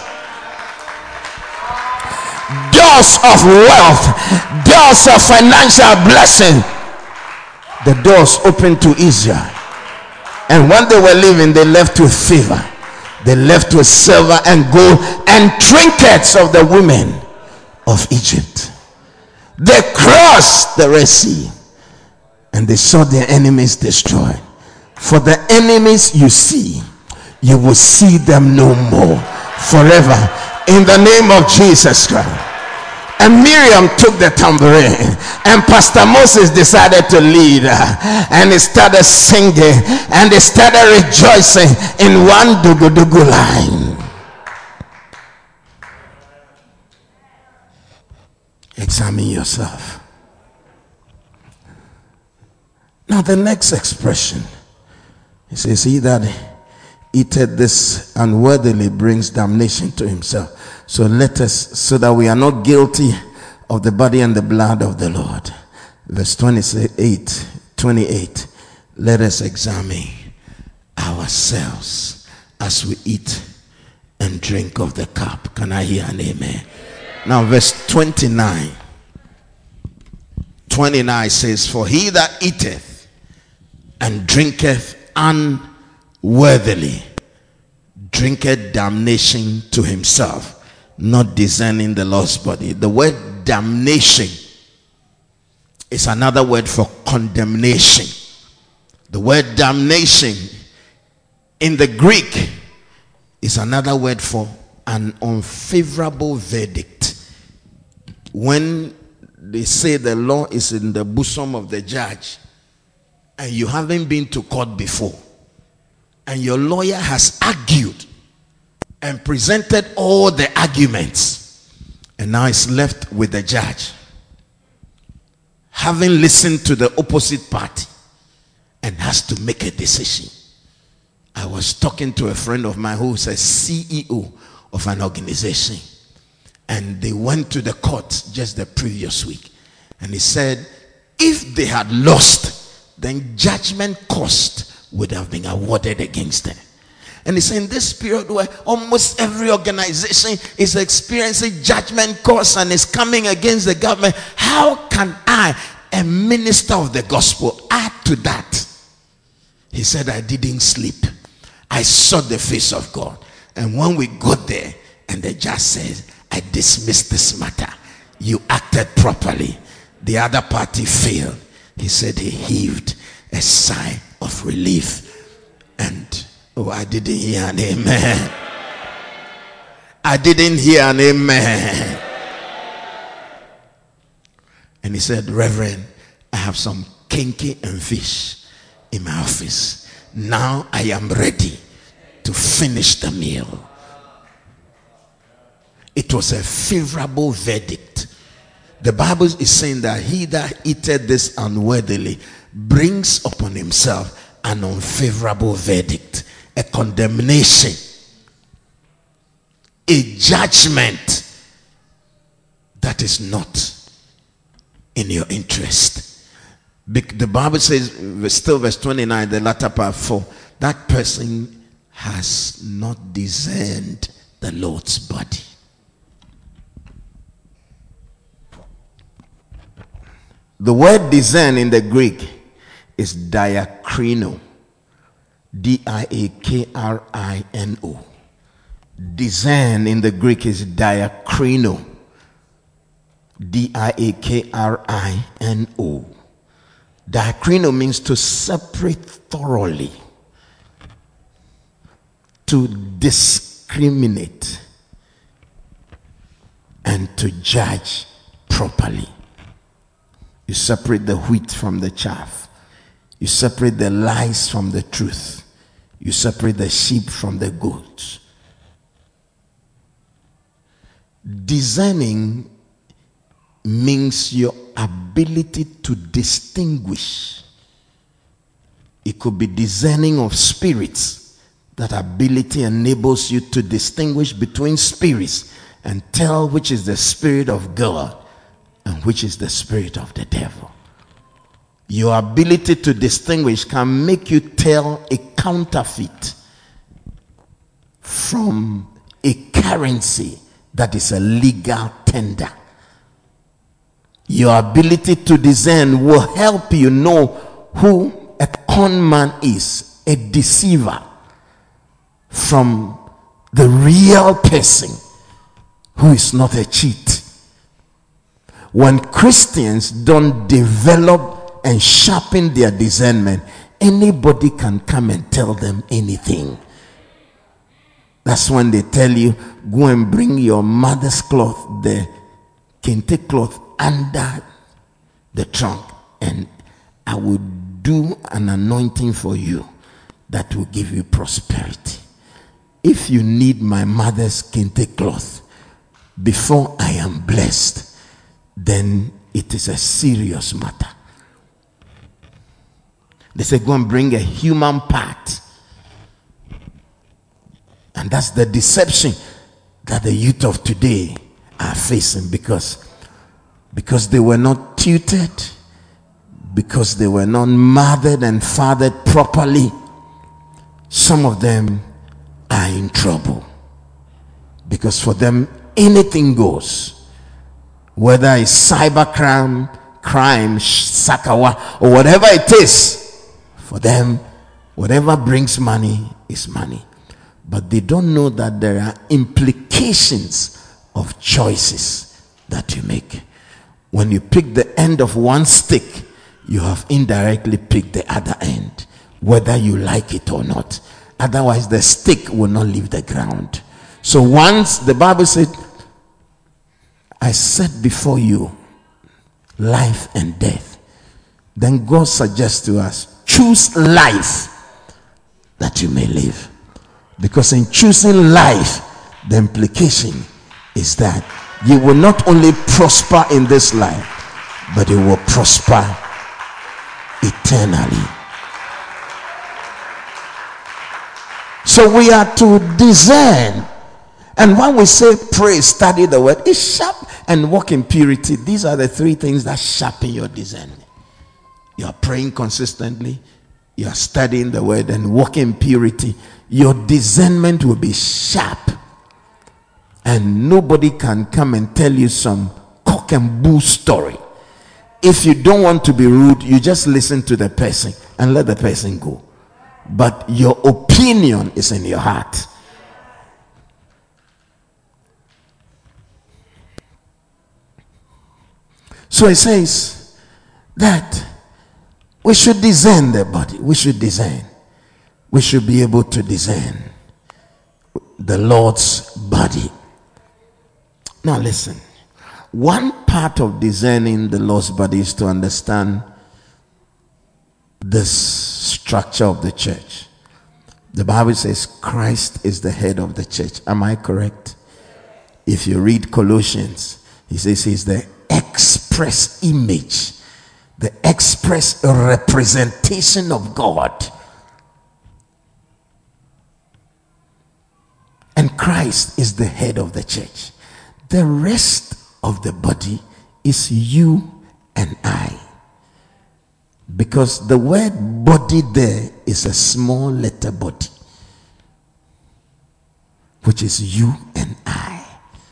Doors of wealth, doors of financial blessing. The doors opened to Israel, and when they were leaving, they left with favor. They left with silver and gold and trinkets of the women of Egypt. They crossed the Red Sea, and they saw their enemies destroyed. For the enemies you see, you will see them no more forever, in the name of Jesus Christ. And Miriam took the tambourine, and Pastor Moses decided to lead, and he started singing, and they started rejoicing in one dugu-dugu line. Examine yourself. Now the next expression, he says, "He that eateth this unworthily brings damnation to himself." So let us, so that we are not guilty of the body and the blood of the Lord. Verse twenty-eight, twenty-eight. Let us examine ourselves as we eat and drink of the cup. Can I hear an amen? Now verse twenty-nine. twenty-nine says, "For he that eateth and drinketh unworthily drinketh damnation to himself, not discerning the Lord's body." The word damnation is another word for condemnation. The word damnation in the Greek is another word for an unfavorable verdict. When they say the law is in the bosom of the judge, and you haven't been to court before, and your lawyer has argued and presented all the arguments, and now it's left with the judge, having listened to the opposite party, and has to make a decision. I was talking to a friend of mine who is a C E O of an organization, and they went to the court just the previous week, and he said if they had lost, then judgment cost would have been awarded against them. And it's in this period where almost every organization is experiencing judgment costs and is coming against the government. How can I, a minister of the gospel, add to that? He said, I didn't sleep. I saw the face of God. And when we got there, and the judge said, I dismissed this matter. You acted properly. The other party failed. He said he heaved a sigh of relief. And oh, I didn't hear an amen. I didn't hear an amen. And he said, Reverend, I have some kinky and fish in my office. Now I am ready to finish the meal. It was a favorable verdict. The Bible is saying that he that eateth this unworthily brings upon himself an unfavorable verdict, a condemnation, a judgment that is not in your interest. The Bible says, still verse twenty-nine, the latter part, for that person has not discerned the Lord's body. The word discern in the Greek is diakrino, D I A K R I N O. Discern in the Greek is diakrino, D I A K R I N O. Diakrino means to separate thoroughly, to discriminate, and to judge properly. You separate the wheat from the chaff. You separate the lies from the truth. You separate the sheep from the goats. Discerning means your ability to distinguish. It could be discerning of spirits. That ability enables you to distinguish between spirits and tell which is the Spirit of God and which is the spirit of the devil. Your ability to distinguish can make you tell a counterfeit from a currency that is a legal tender. Your ability to discern will help you know who a con man is, a deceiver, from the real person who is not a cheat. When Christians don't develop and sharpen their discernment, anybody can come and tell them anything. That's when they tell you, go and bring your mother's cloth, the kente cloth, under the trunk, and I will do an anointing for you that will give you prosperity. If you need my mother's kente cloth before I am blessed, then it is a serious matter. They say, go and bring a human part. And that's the deception that the youth of today are facing, because, because they were not tutored, because they were not mothered and fathered properly. Some of them are in trouble, because for them anything goes. Whether it's cybercrime, crime, sakawa, or whatever it is, for them, whatever brings money is money. But they don't know that there are implications of choices that you make. When you pick the end of one stick, you have indirectly picked the other end, whether you like it or not. Otherwise, the stick will not leave the ground. So once the Bible said, I set before you life and death, then God suggests to us, choose life that you may live. Because in choosing life, the implication is that you will not only prosper in this life, but you will prosper eternally. So we are to discern. And when we say pray, study the word, it's sharp, and walk in purity. These are the three things that sharpen your discernment. You are praying consistently, you are studying the word, and walk in purity. Your discernment will be sharp, and nobody can come and tell you some cock and bull story. If you don't want to be rude, you just listen to the person and let the person go. But your opinion is in your heart. So it says that we should discern the body. We should discern. We should be able to discern the Lord's body. Now listen. One part of discerning the Lord's body is to understand this structure of the church. The Bible says Christ is the head of the church. Am I correct? If you read Colossians, he says he's the exponent express image, the express representation of God. And Christ is the head of the church. The rest of the body is you and I. Because the word body there is a small letter body, which is you and I.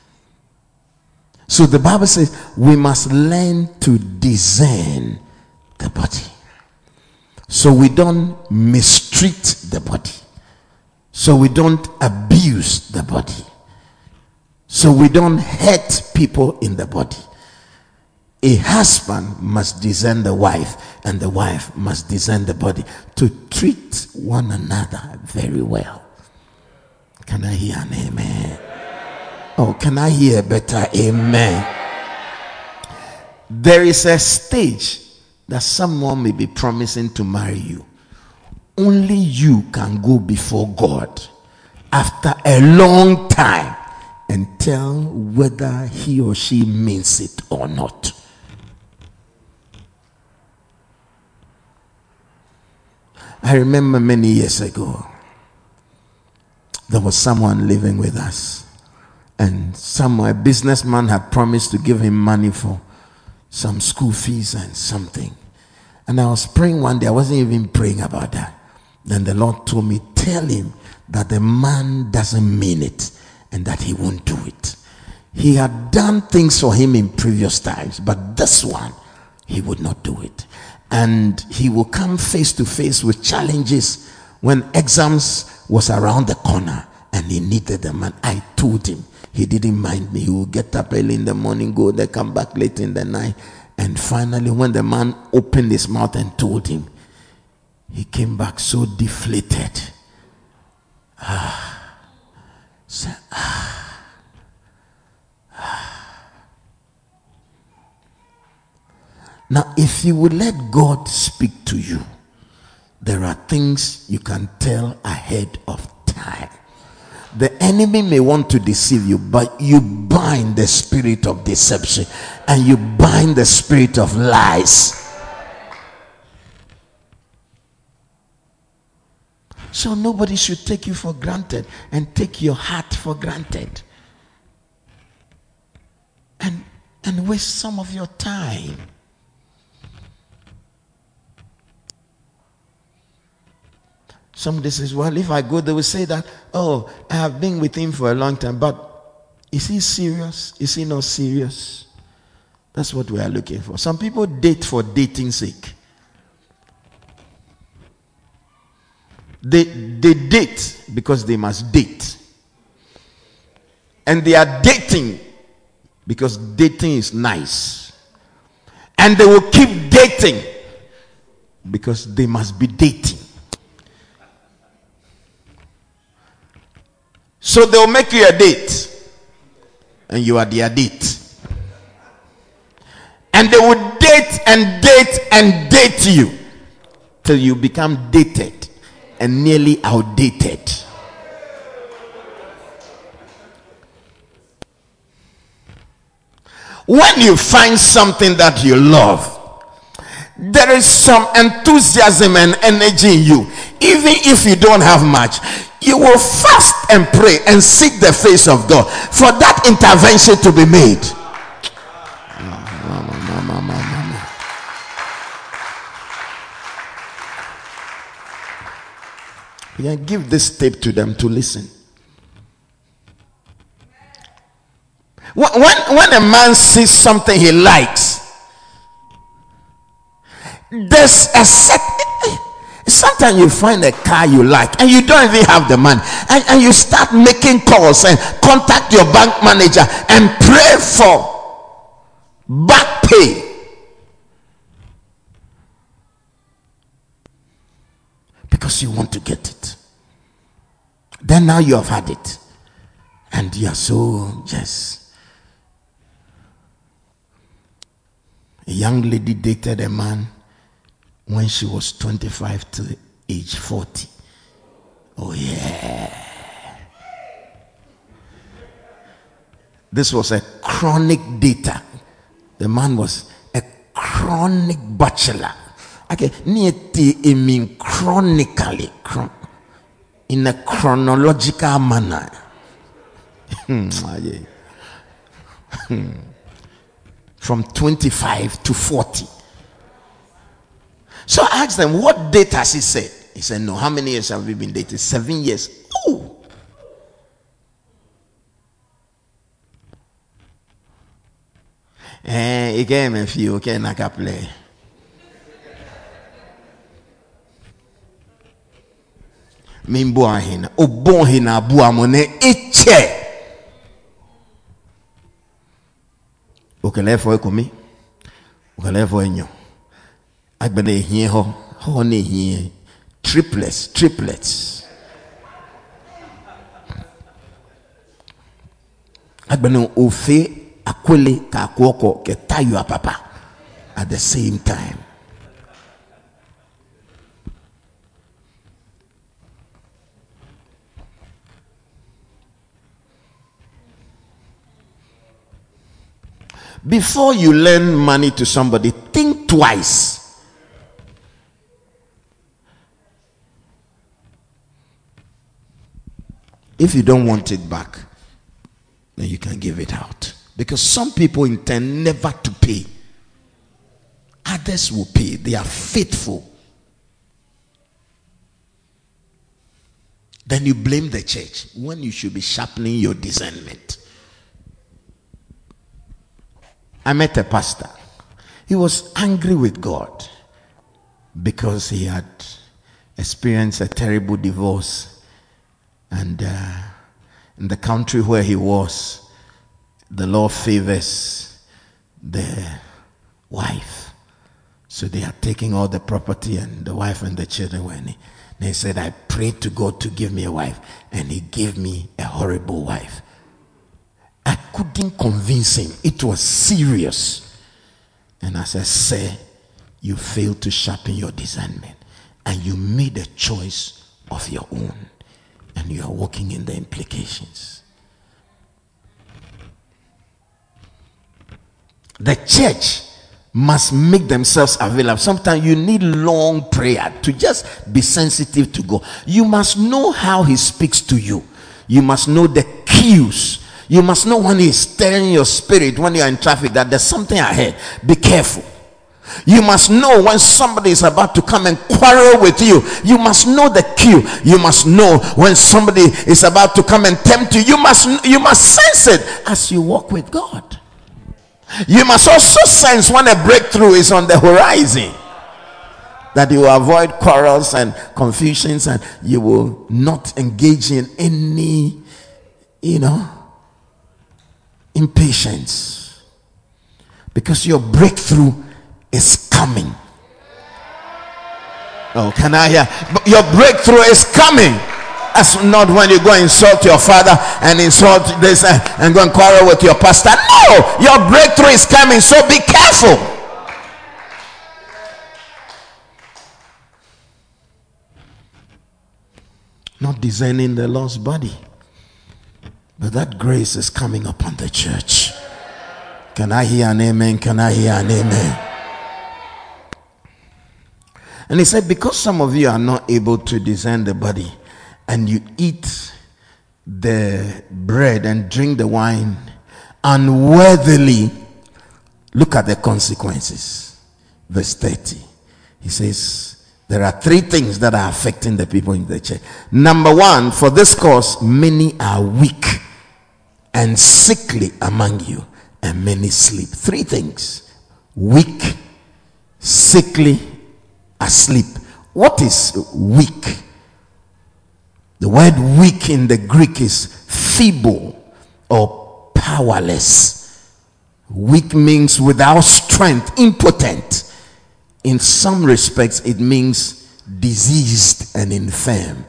So the Bible says we must learn to discern the body, so we don't mistreat the body, so we don't abuse the body, so we don't hurt people in the body. A husband must discern the wife, and the wife must discern the body to treat one another very well. Can I hear an amen? Oh, can I hear better amen? There is a stage that someone may be promising to marry you. Only you can go before God after a long time and tell whether he or she means it or not. I remember many years ago, there was someone living with us, and some a businessman had promised to give him money for some school fees and something. And I was praying one day, I wasn't even praying about that. Then the Lord told me, tell him that the man doesn't mean it and that he won't do it. He had done things for him in previous times, but this one, he would not do it. And he will come face to face with challenges when exams was around the corner and he needed them. And I told him, he didn't mind me. He would get up early in the morning, go there, come back late in the night. And finally, when the man opened his mouth and told him, he came back so deflated. Ah. So, ah. Ah. Now, if you would let God speak to you, there are things you can tell ahead of time. The enemy may want to deceive you, but you bind the spirit of deception and you bind the spirit of lies. So nobody should take you for granted and take your heart for granted and and waste some of your time. Somebody says, well, if I go, they will say that, oh, I have been with him for a long time, but is he serious? Is he not serious? That's what we are looking for. Some people date for dating's sake. They, they date because they must date. And they are dating because dating is nice. And they will keep dating because they must be dating. So they'll make you a date, and you are their date. And they will date and date and date you till you become dated and nearly outdated. When you find something that you love, there is some enthusiasm and energy in you. Even if you don't have much, you will fast and pray and seek the face of God for that intervention to be made. You can give this tape to them to listen. When, when a man sees something he likes, there's a set. Sometimes you find a car you like and you don't even have the money, and, and you start making calls and contact your bank manager and pray for back pay because you want to get it. Then now you have had it and you are so just. A young lady dated a man when she was twenty-five to age forty. Oh yeah. This was a chronic dater. The man was chronic bachelor. Okay, it mean chronically, in a chronological manner. From twenty-five to forty. So I asked them, what date has he said? He said, no. How many years have we been dating? Seven years. Oh. Eh, again, if you can, I can play. Mimbo hina, obon hina buamone eche. Okelefo ekomi, okelefo enyo. Agbene here ho, ho ne here. Triplets, triplets. Agbene ofe akwele ka kwoko ke tayo papa at the same time. Before you lend money to somebody, think twice. If you don't want it back, then you can give it out. Because some people intend never to pay. Others will pay. They are faithful. Then you blame the church when you should be sharpening your discernment. I met a pastor. He was angry with God because he had experienced a terrible divorce. And uh, in the country where he was, the law favors the wife. So they are taking all the property, and the wife and the children were in it. They said, I prayed to God to give me a wife, and he gave me a horrible wife. I couldn't convince him. It was serious. And as I said, you failed to sharpen your discernment, and you made a choice of your own, and you are walking in the implications. The church must make themselves available. Sometimes you need long prayer to just be sensitive to God. You must know how he speaks to you. You must know the cues. You must know when he's stirring your spirit when you're in traffic that there's something ahead. Be careful. You must know when somebody is about to come and quarrel with you. You must know the cue. You must know when somebody is about to come and tempt you. You must, you must sense it as you walk with God. You must also sense when a breakthrough is on the horizon, that you will avoid quarrels and confusions, and you will not engage in any, you know, impatience, because your breakthrough is coming. Oh, can I hear? Your breakthrough is coming. That's not when you go insult your father and insult this and, and go and quarrel with your pastor. No, your breakthrough is coming, so be careful. Not discerning the lost body, but that grace is coming upon the church. Can I hear an amen? Can I hear an amen? And he said, because some of you are not able to discern the body, and you eat the bread and drink the wine unworthily, look at the consequences. Verse thirty. He says, there are three things that are affecting the people in the church. Number one, for this cause, many are weak and sickly among you, and many sleep. Three things: weak, sickly, asleep. What is weak? The word weak in the Greek is feeble or powerless. Weak means without strength, impotent. In some respects, it means diseased and infirm.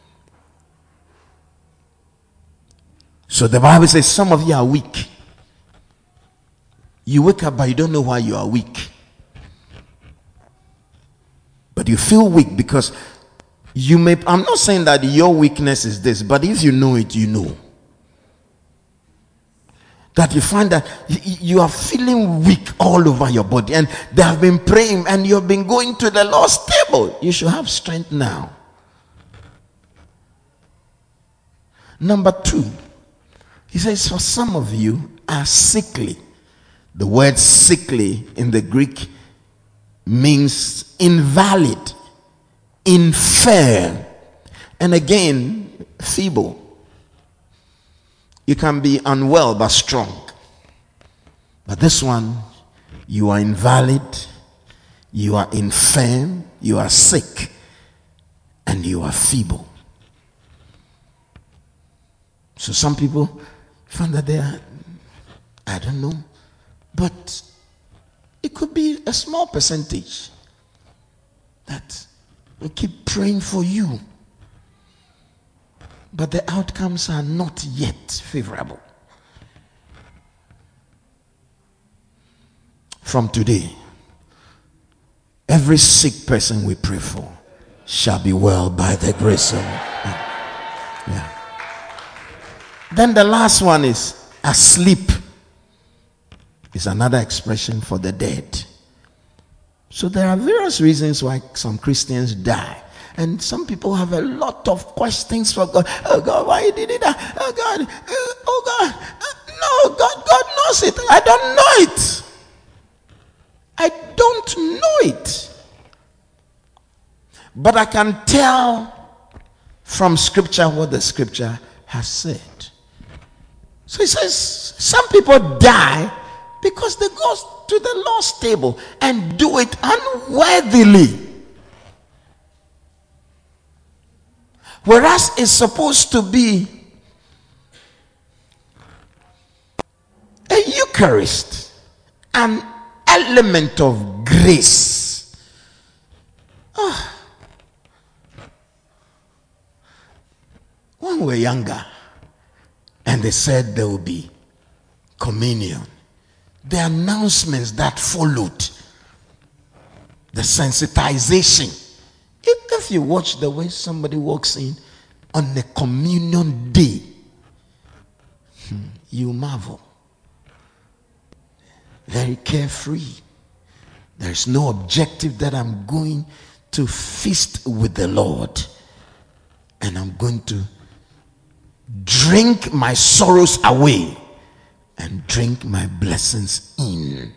So the Bible says some of you are weak. You wake up, but you don't know why you are weak. But you feel weak because you may, I'm not saying that your weakness is this, but if you know it, you know. that you find that you are feeling weak all over your body, and they have been praying and you've been going to the Lord's table. You should have strength now. Number two, he says, for some of you are sickly. The word sickly in the Greek means invalid, infirm, and again, feeble. You can be unwell but strong. But this one, you are invalid, you are infirm, you are sick, and you are feeble. So some people find that they are, I don't know, but it could be a small percentage that we keep praying for you, but the outcomes are not yet favorable. From today, every sick person we pray for shall be well by the grace of God. Yeah. Then the last one is asleep. It's another expression for the dead. So there are various reasons why some Christians die. And some people have a lot of questions for God. Oh God, why did it? Oh God, oh God, no, God, God knows it. I don't know it. I don't know it. But I can tell from scripture what the scripture has said. So he says, some people die because they go to the Lord's table and do it unworthily. Whereas it's supposed to be a Eucharist, an element of grace. Oh. When we were younger, and they said there will be communion, the announcements that followed, the sensitization. If, if you watch the way somebody walks in on the communion day, hmm, you marvel. Very carefree. There's no objective that I'm going to feast with the Lord and I'm going to drink my sorrows away and drink my blessings in.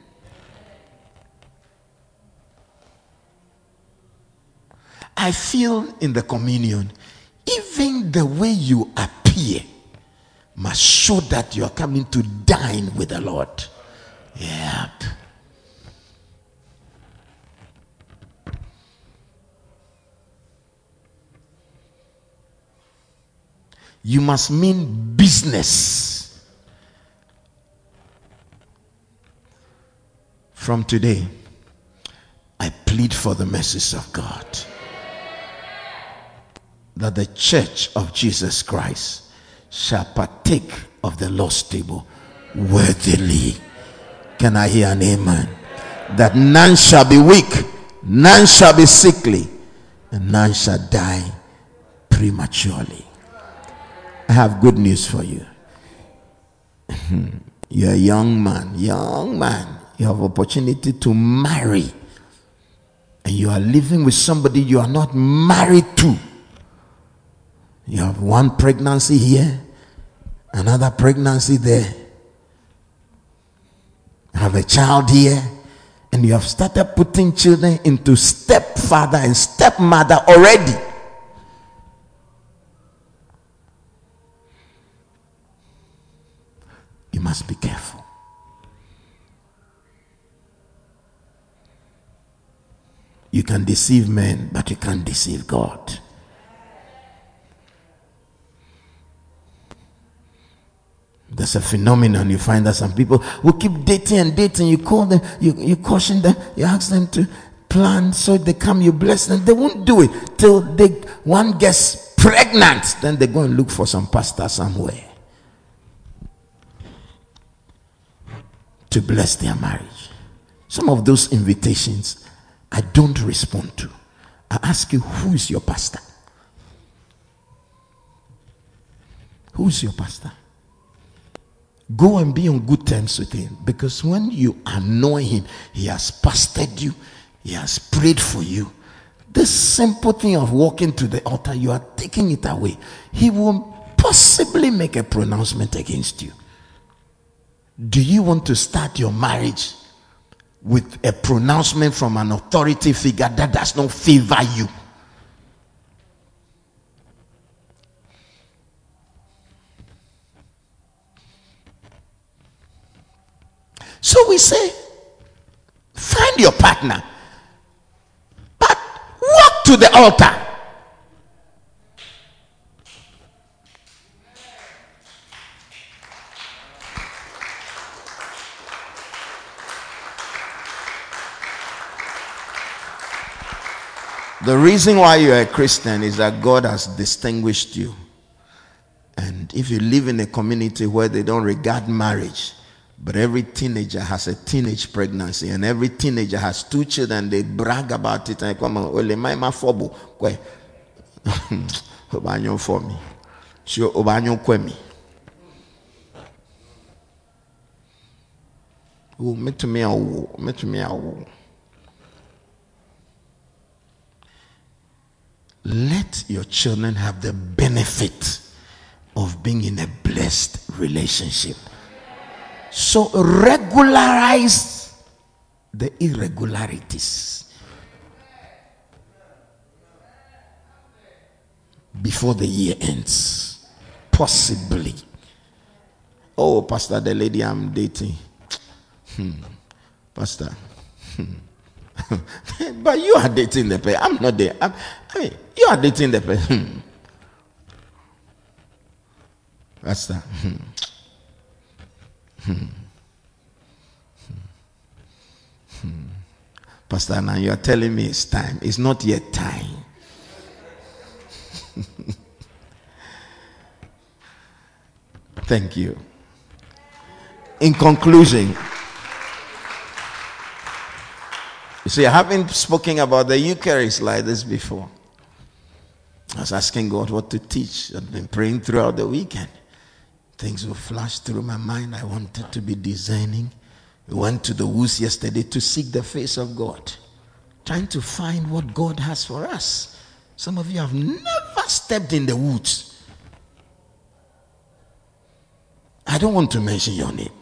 I feel in the communion, even the way you appear must show that you are coming to dine with the Lord. Yeah. You must mean business. From today, I plead for the mercies of God, that the church of Jesus Christ shall partake of the Lord's table worthily. Can I hear an amen? That none shall be weak, none shall be sickly, and none shall die prematurely. I have good news for you. You're a young man, young man. You have opportunity to marry, and you are living with somebody you are not married to. You have one pregnancy here, another pregnancy there. You have a child here, and you have started putting children into stepfather and stepmother already. You must be careful. You can deceive men, but you can't deceive God. There's a phenomenon. You find that some people will keep dating and dating. You call them, you, you caution them, you ask them to plan, so they come, you bless them. They won't do it till they one gets pregnant. Then they go and look for some pastor somewhere to bless their marriage. Some of those invitations I don't respond to. I ask you, who is your pastor? Who is your pastor? Go and be on good terms with him, because when you annoy him, he has pastored you, he has prayed for you. This simple thing of walking to the altar, you are taking it away. He will possibly make a pronouncement against you. Do you want to start your marriage with a pronouncement from an authority figure that does not favor you? So we say, find your partner, but walk to the altar. The reason why you are a Christian is that God has distinguished you. And if you live in a community where they don't regard marriage, but every teenager has a teenage pregnancy, and every teenager has two children, they brag about it and come on, well, my fobo, kwe, obanyo for me, sure obanyo kwe me. Oh, me to me awo, me to me awo. Let your children have the benefit of being in a blessed relationship. So regularize the irregularities before the year ends. Possibly. Oh, Pastor, the lady I'm dating. Hmm. Pastor. Hmm. But you are dating the person. I'm not there. I'm, I mean, you are dating the person. Hmm. Pastor. Hmm. Hmm. Hmm. Hmm. Pastor, now you are telling me it's time. It's not yet time. Thank you. In conclusion, you see, I haven't spoken about the Eucharist like this before. I was asking God what to teach. I've been praying throughout the weekend. Things will flash through my mind. I wanted to be discerning. We went to the woods yesterday to seek the face of God, trying to find what God has for us. Some of you have never stepped in the woods. I don't want to mention your name.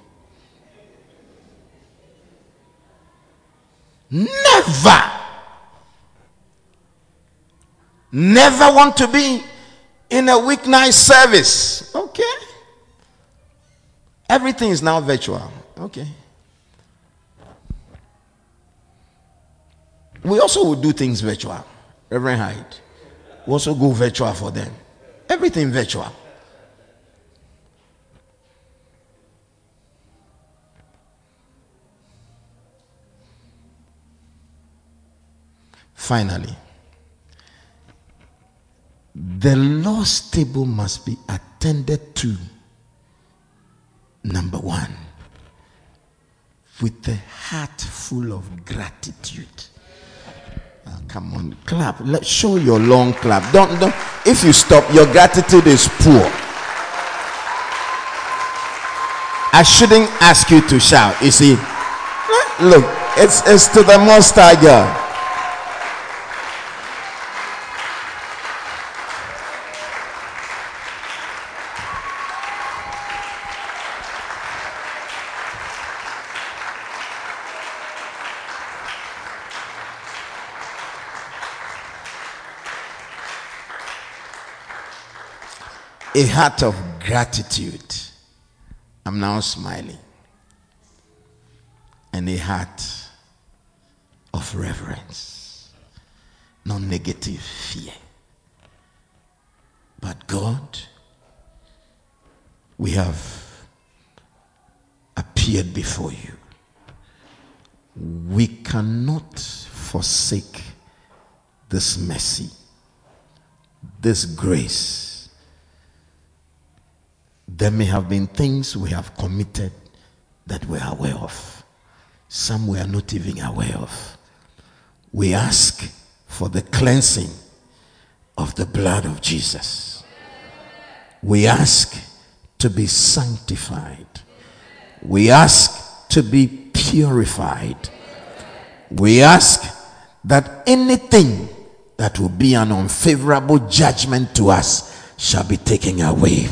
Never. Never want to be in a weeknight service. Okay. Everything is now virtual. Okay. We also will do things virtual. Reverend Hyde. We also go virtual for them. Everything virtual. Finally, the Lord's table must be attended to, number one, with a heart full of gratitude. Oh, come on, clap. Let's show your long clap. Don't, don't. If you stop, your gratitude is poor. I shouldn't ask you to shout. You see, look, it's it's to the Most High God. A heart of gratitude. I'm now smiling. And a heart of reverence. Not negative fear. But God, we have appeared before you. We cannot forsake this mercy, this grace. There may have been things we have committed that we are aware of. Some we are not even aware of. We ask for the cleansing of the blood of Jesus. We ask to be sanctified We ask to be purified. We ask that anything that will be an unfavorable judgment to us shall be taken away.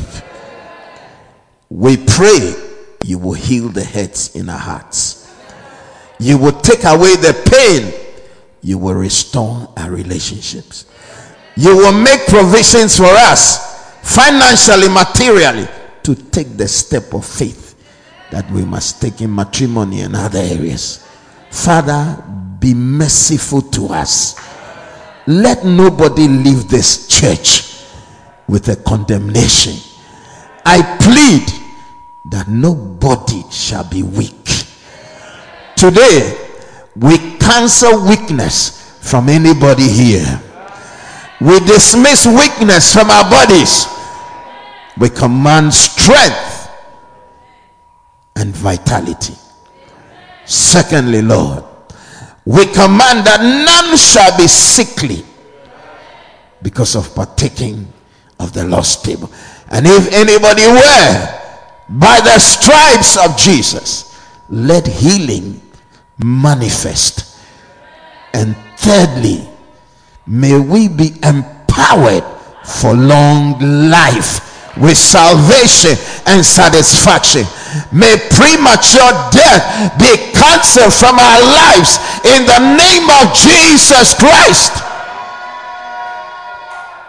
We pray you will heal the hurts in our hearts. You will take away the pain. You will restore our relationships. You will make provisions for us, financially, materially, to take the step of faith that we must take in matrimony and other areas. Father, be merciful to us. Let nobody leave this church with a condemnation. I plead that nobody shall be weak. Today, we cancel weakness from anybody here. We dismiss weakness from our bodies. We command strength and vitality. Secondly, Lord, we command that none shall be sickly because of partaking of the Lord's table. And if anybody were, by the stripes of Jesus, let healing manifest. And thirdly, may we be empowered for long life with salvation and satisfaction. May premature death be cancelled from our lives in the name of Jesus Christ.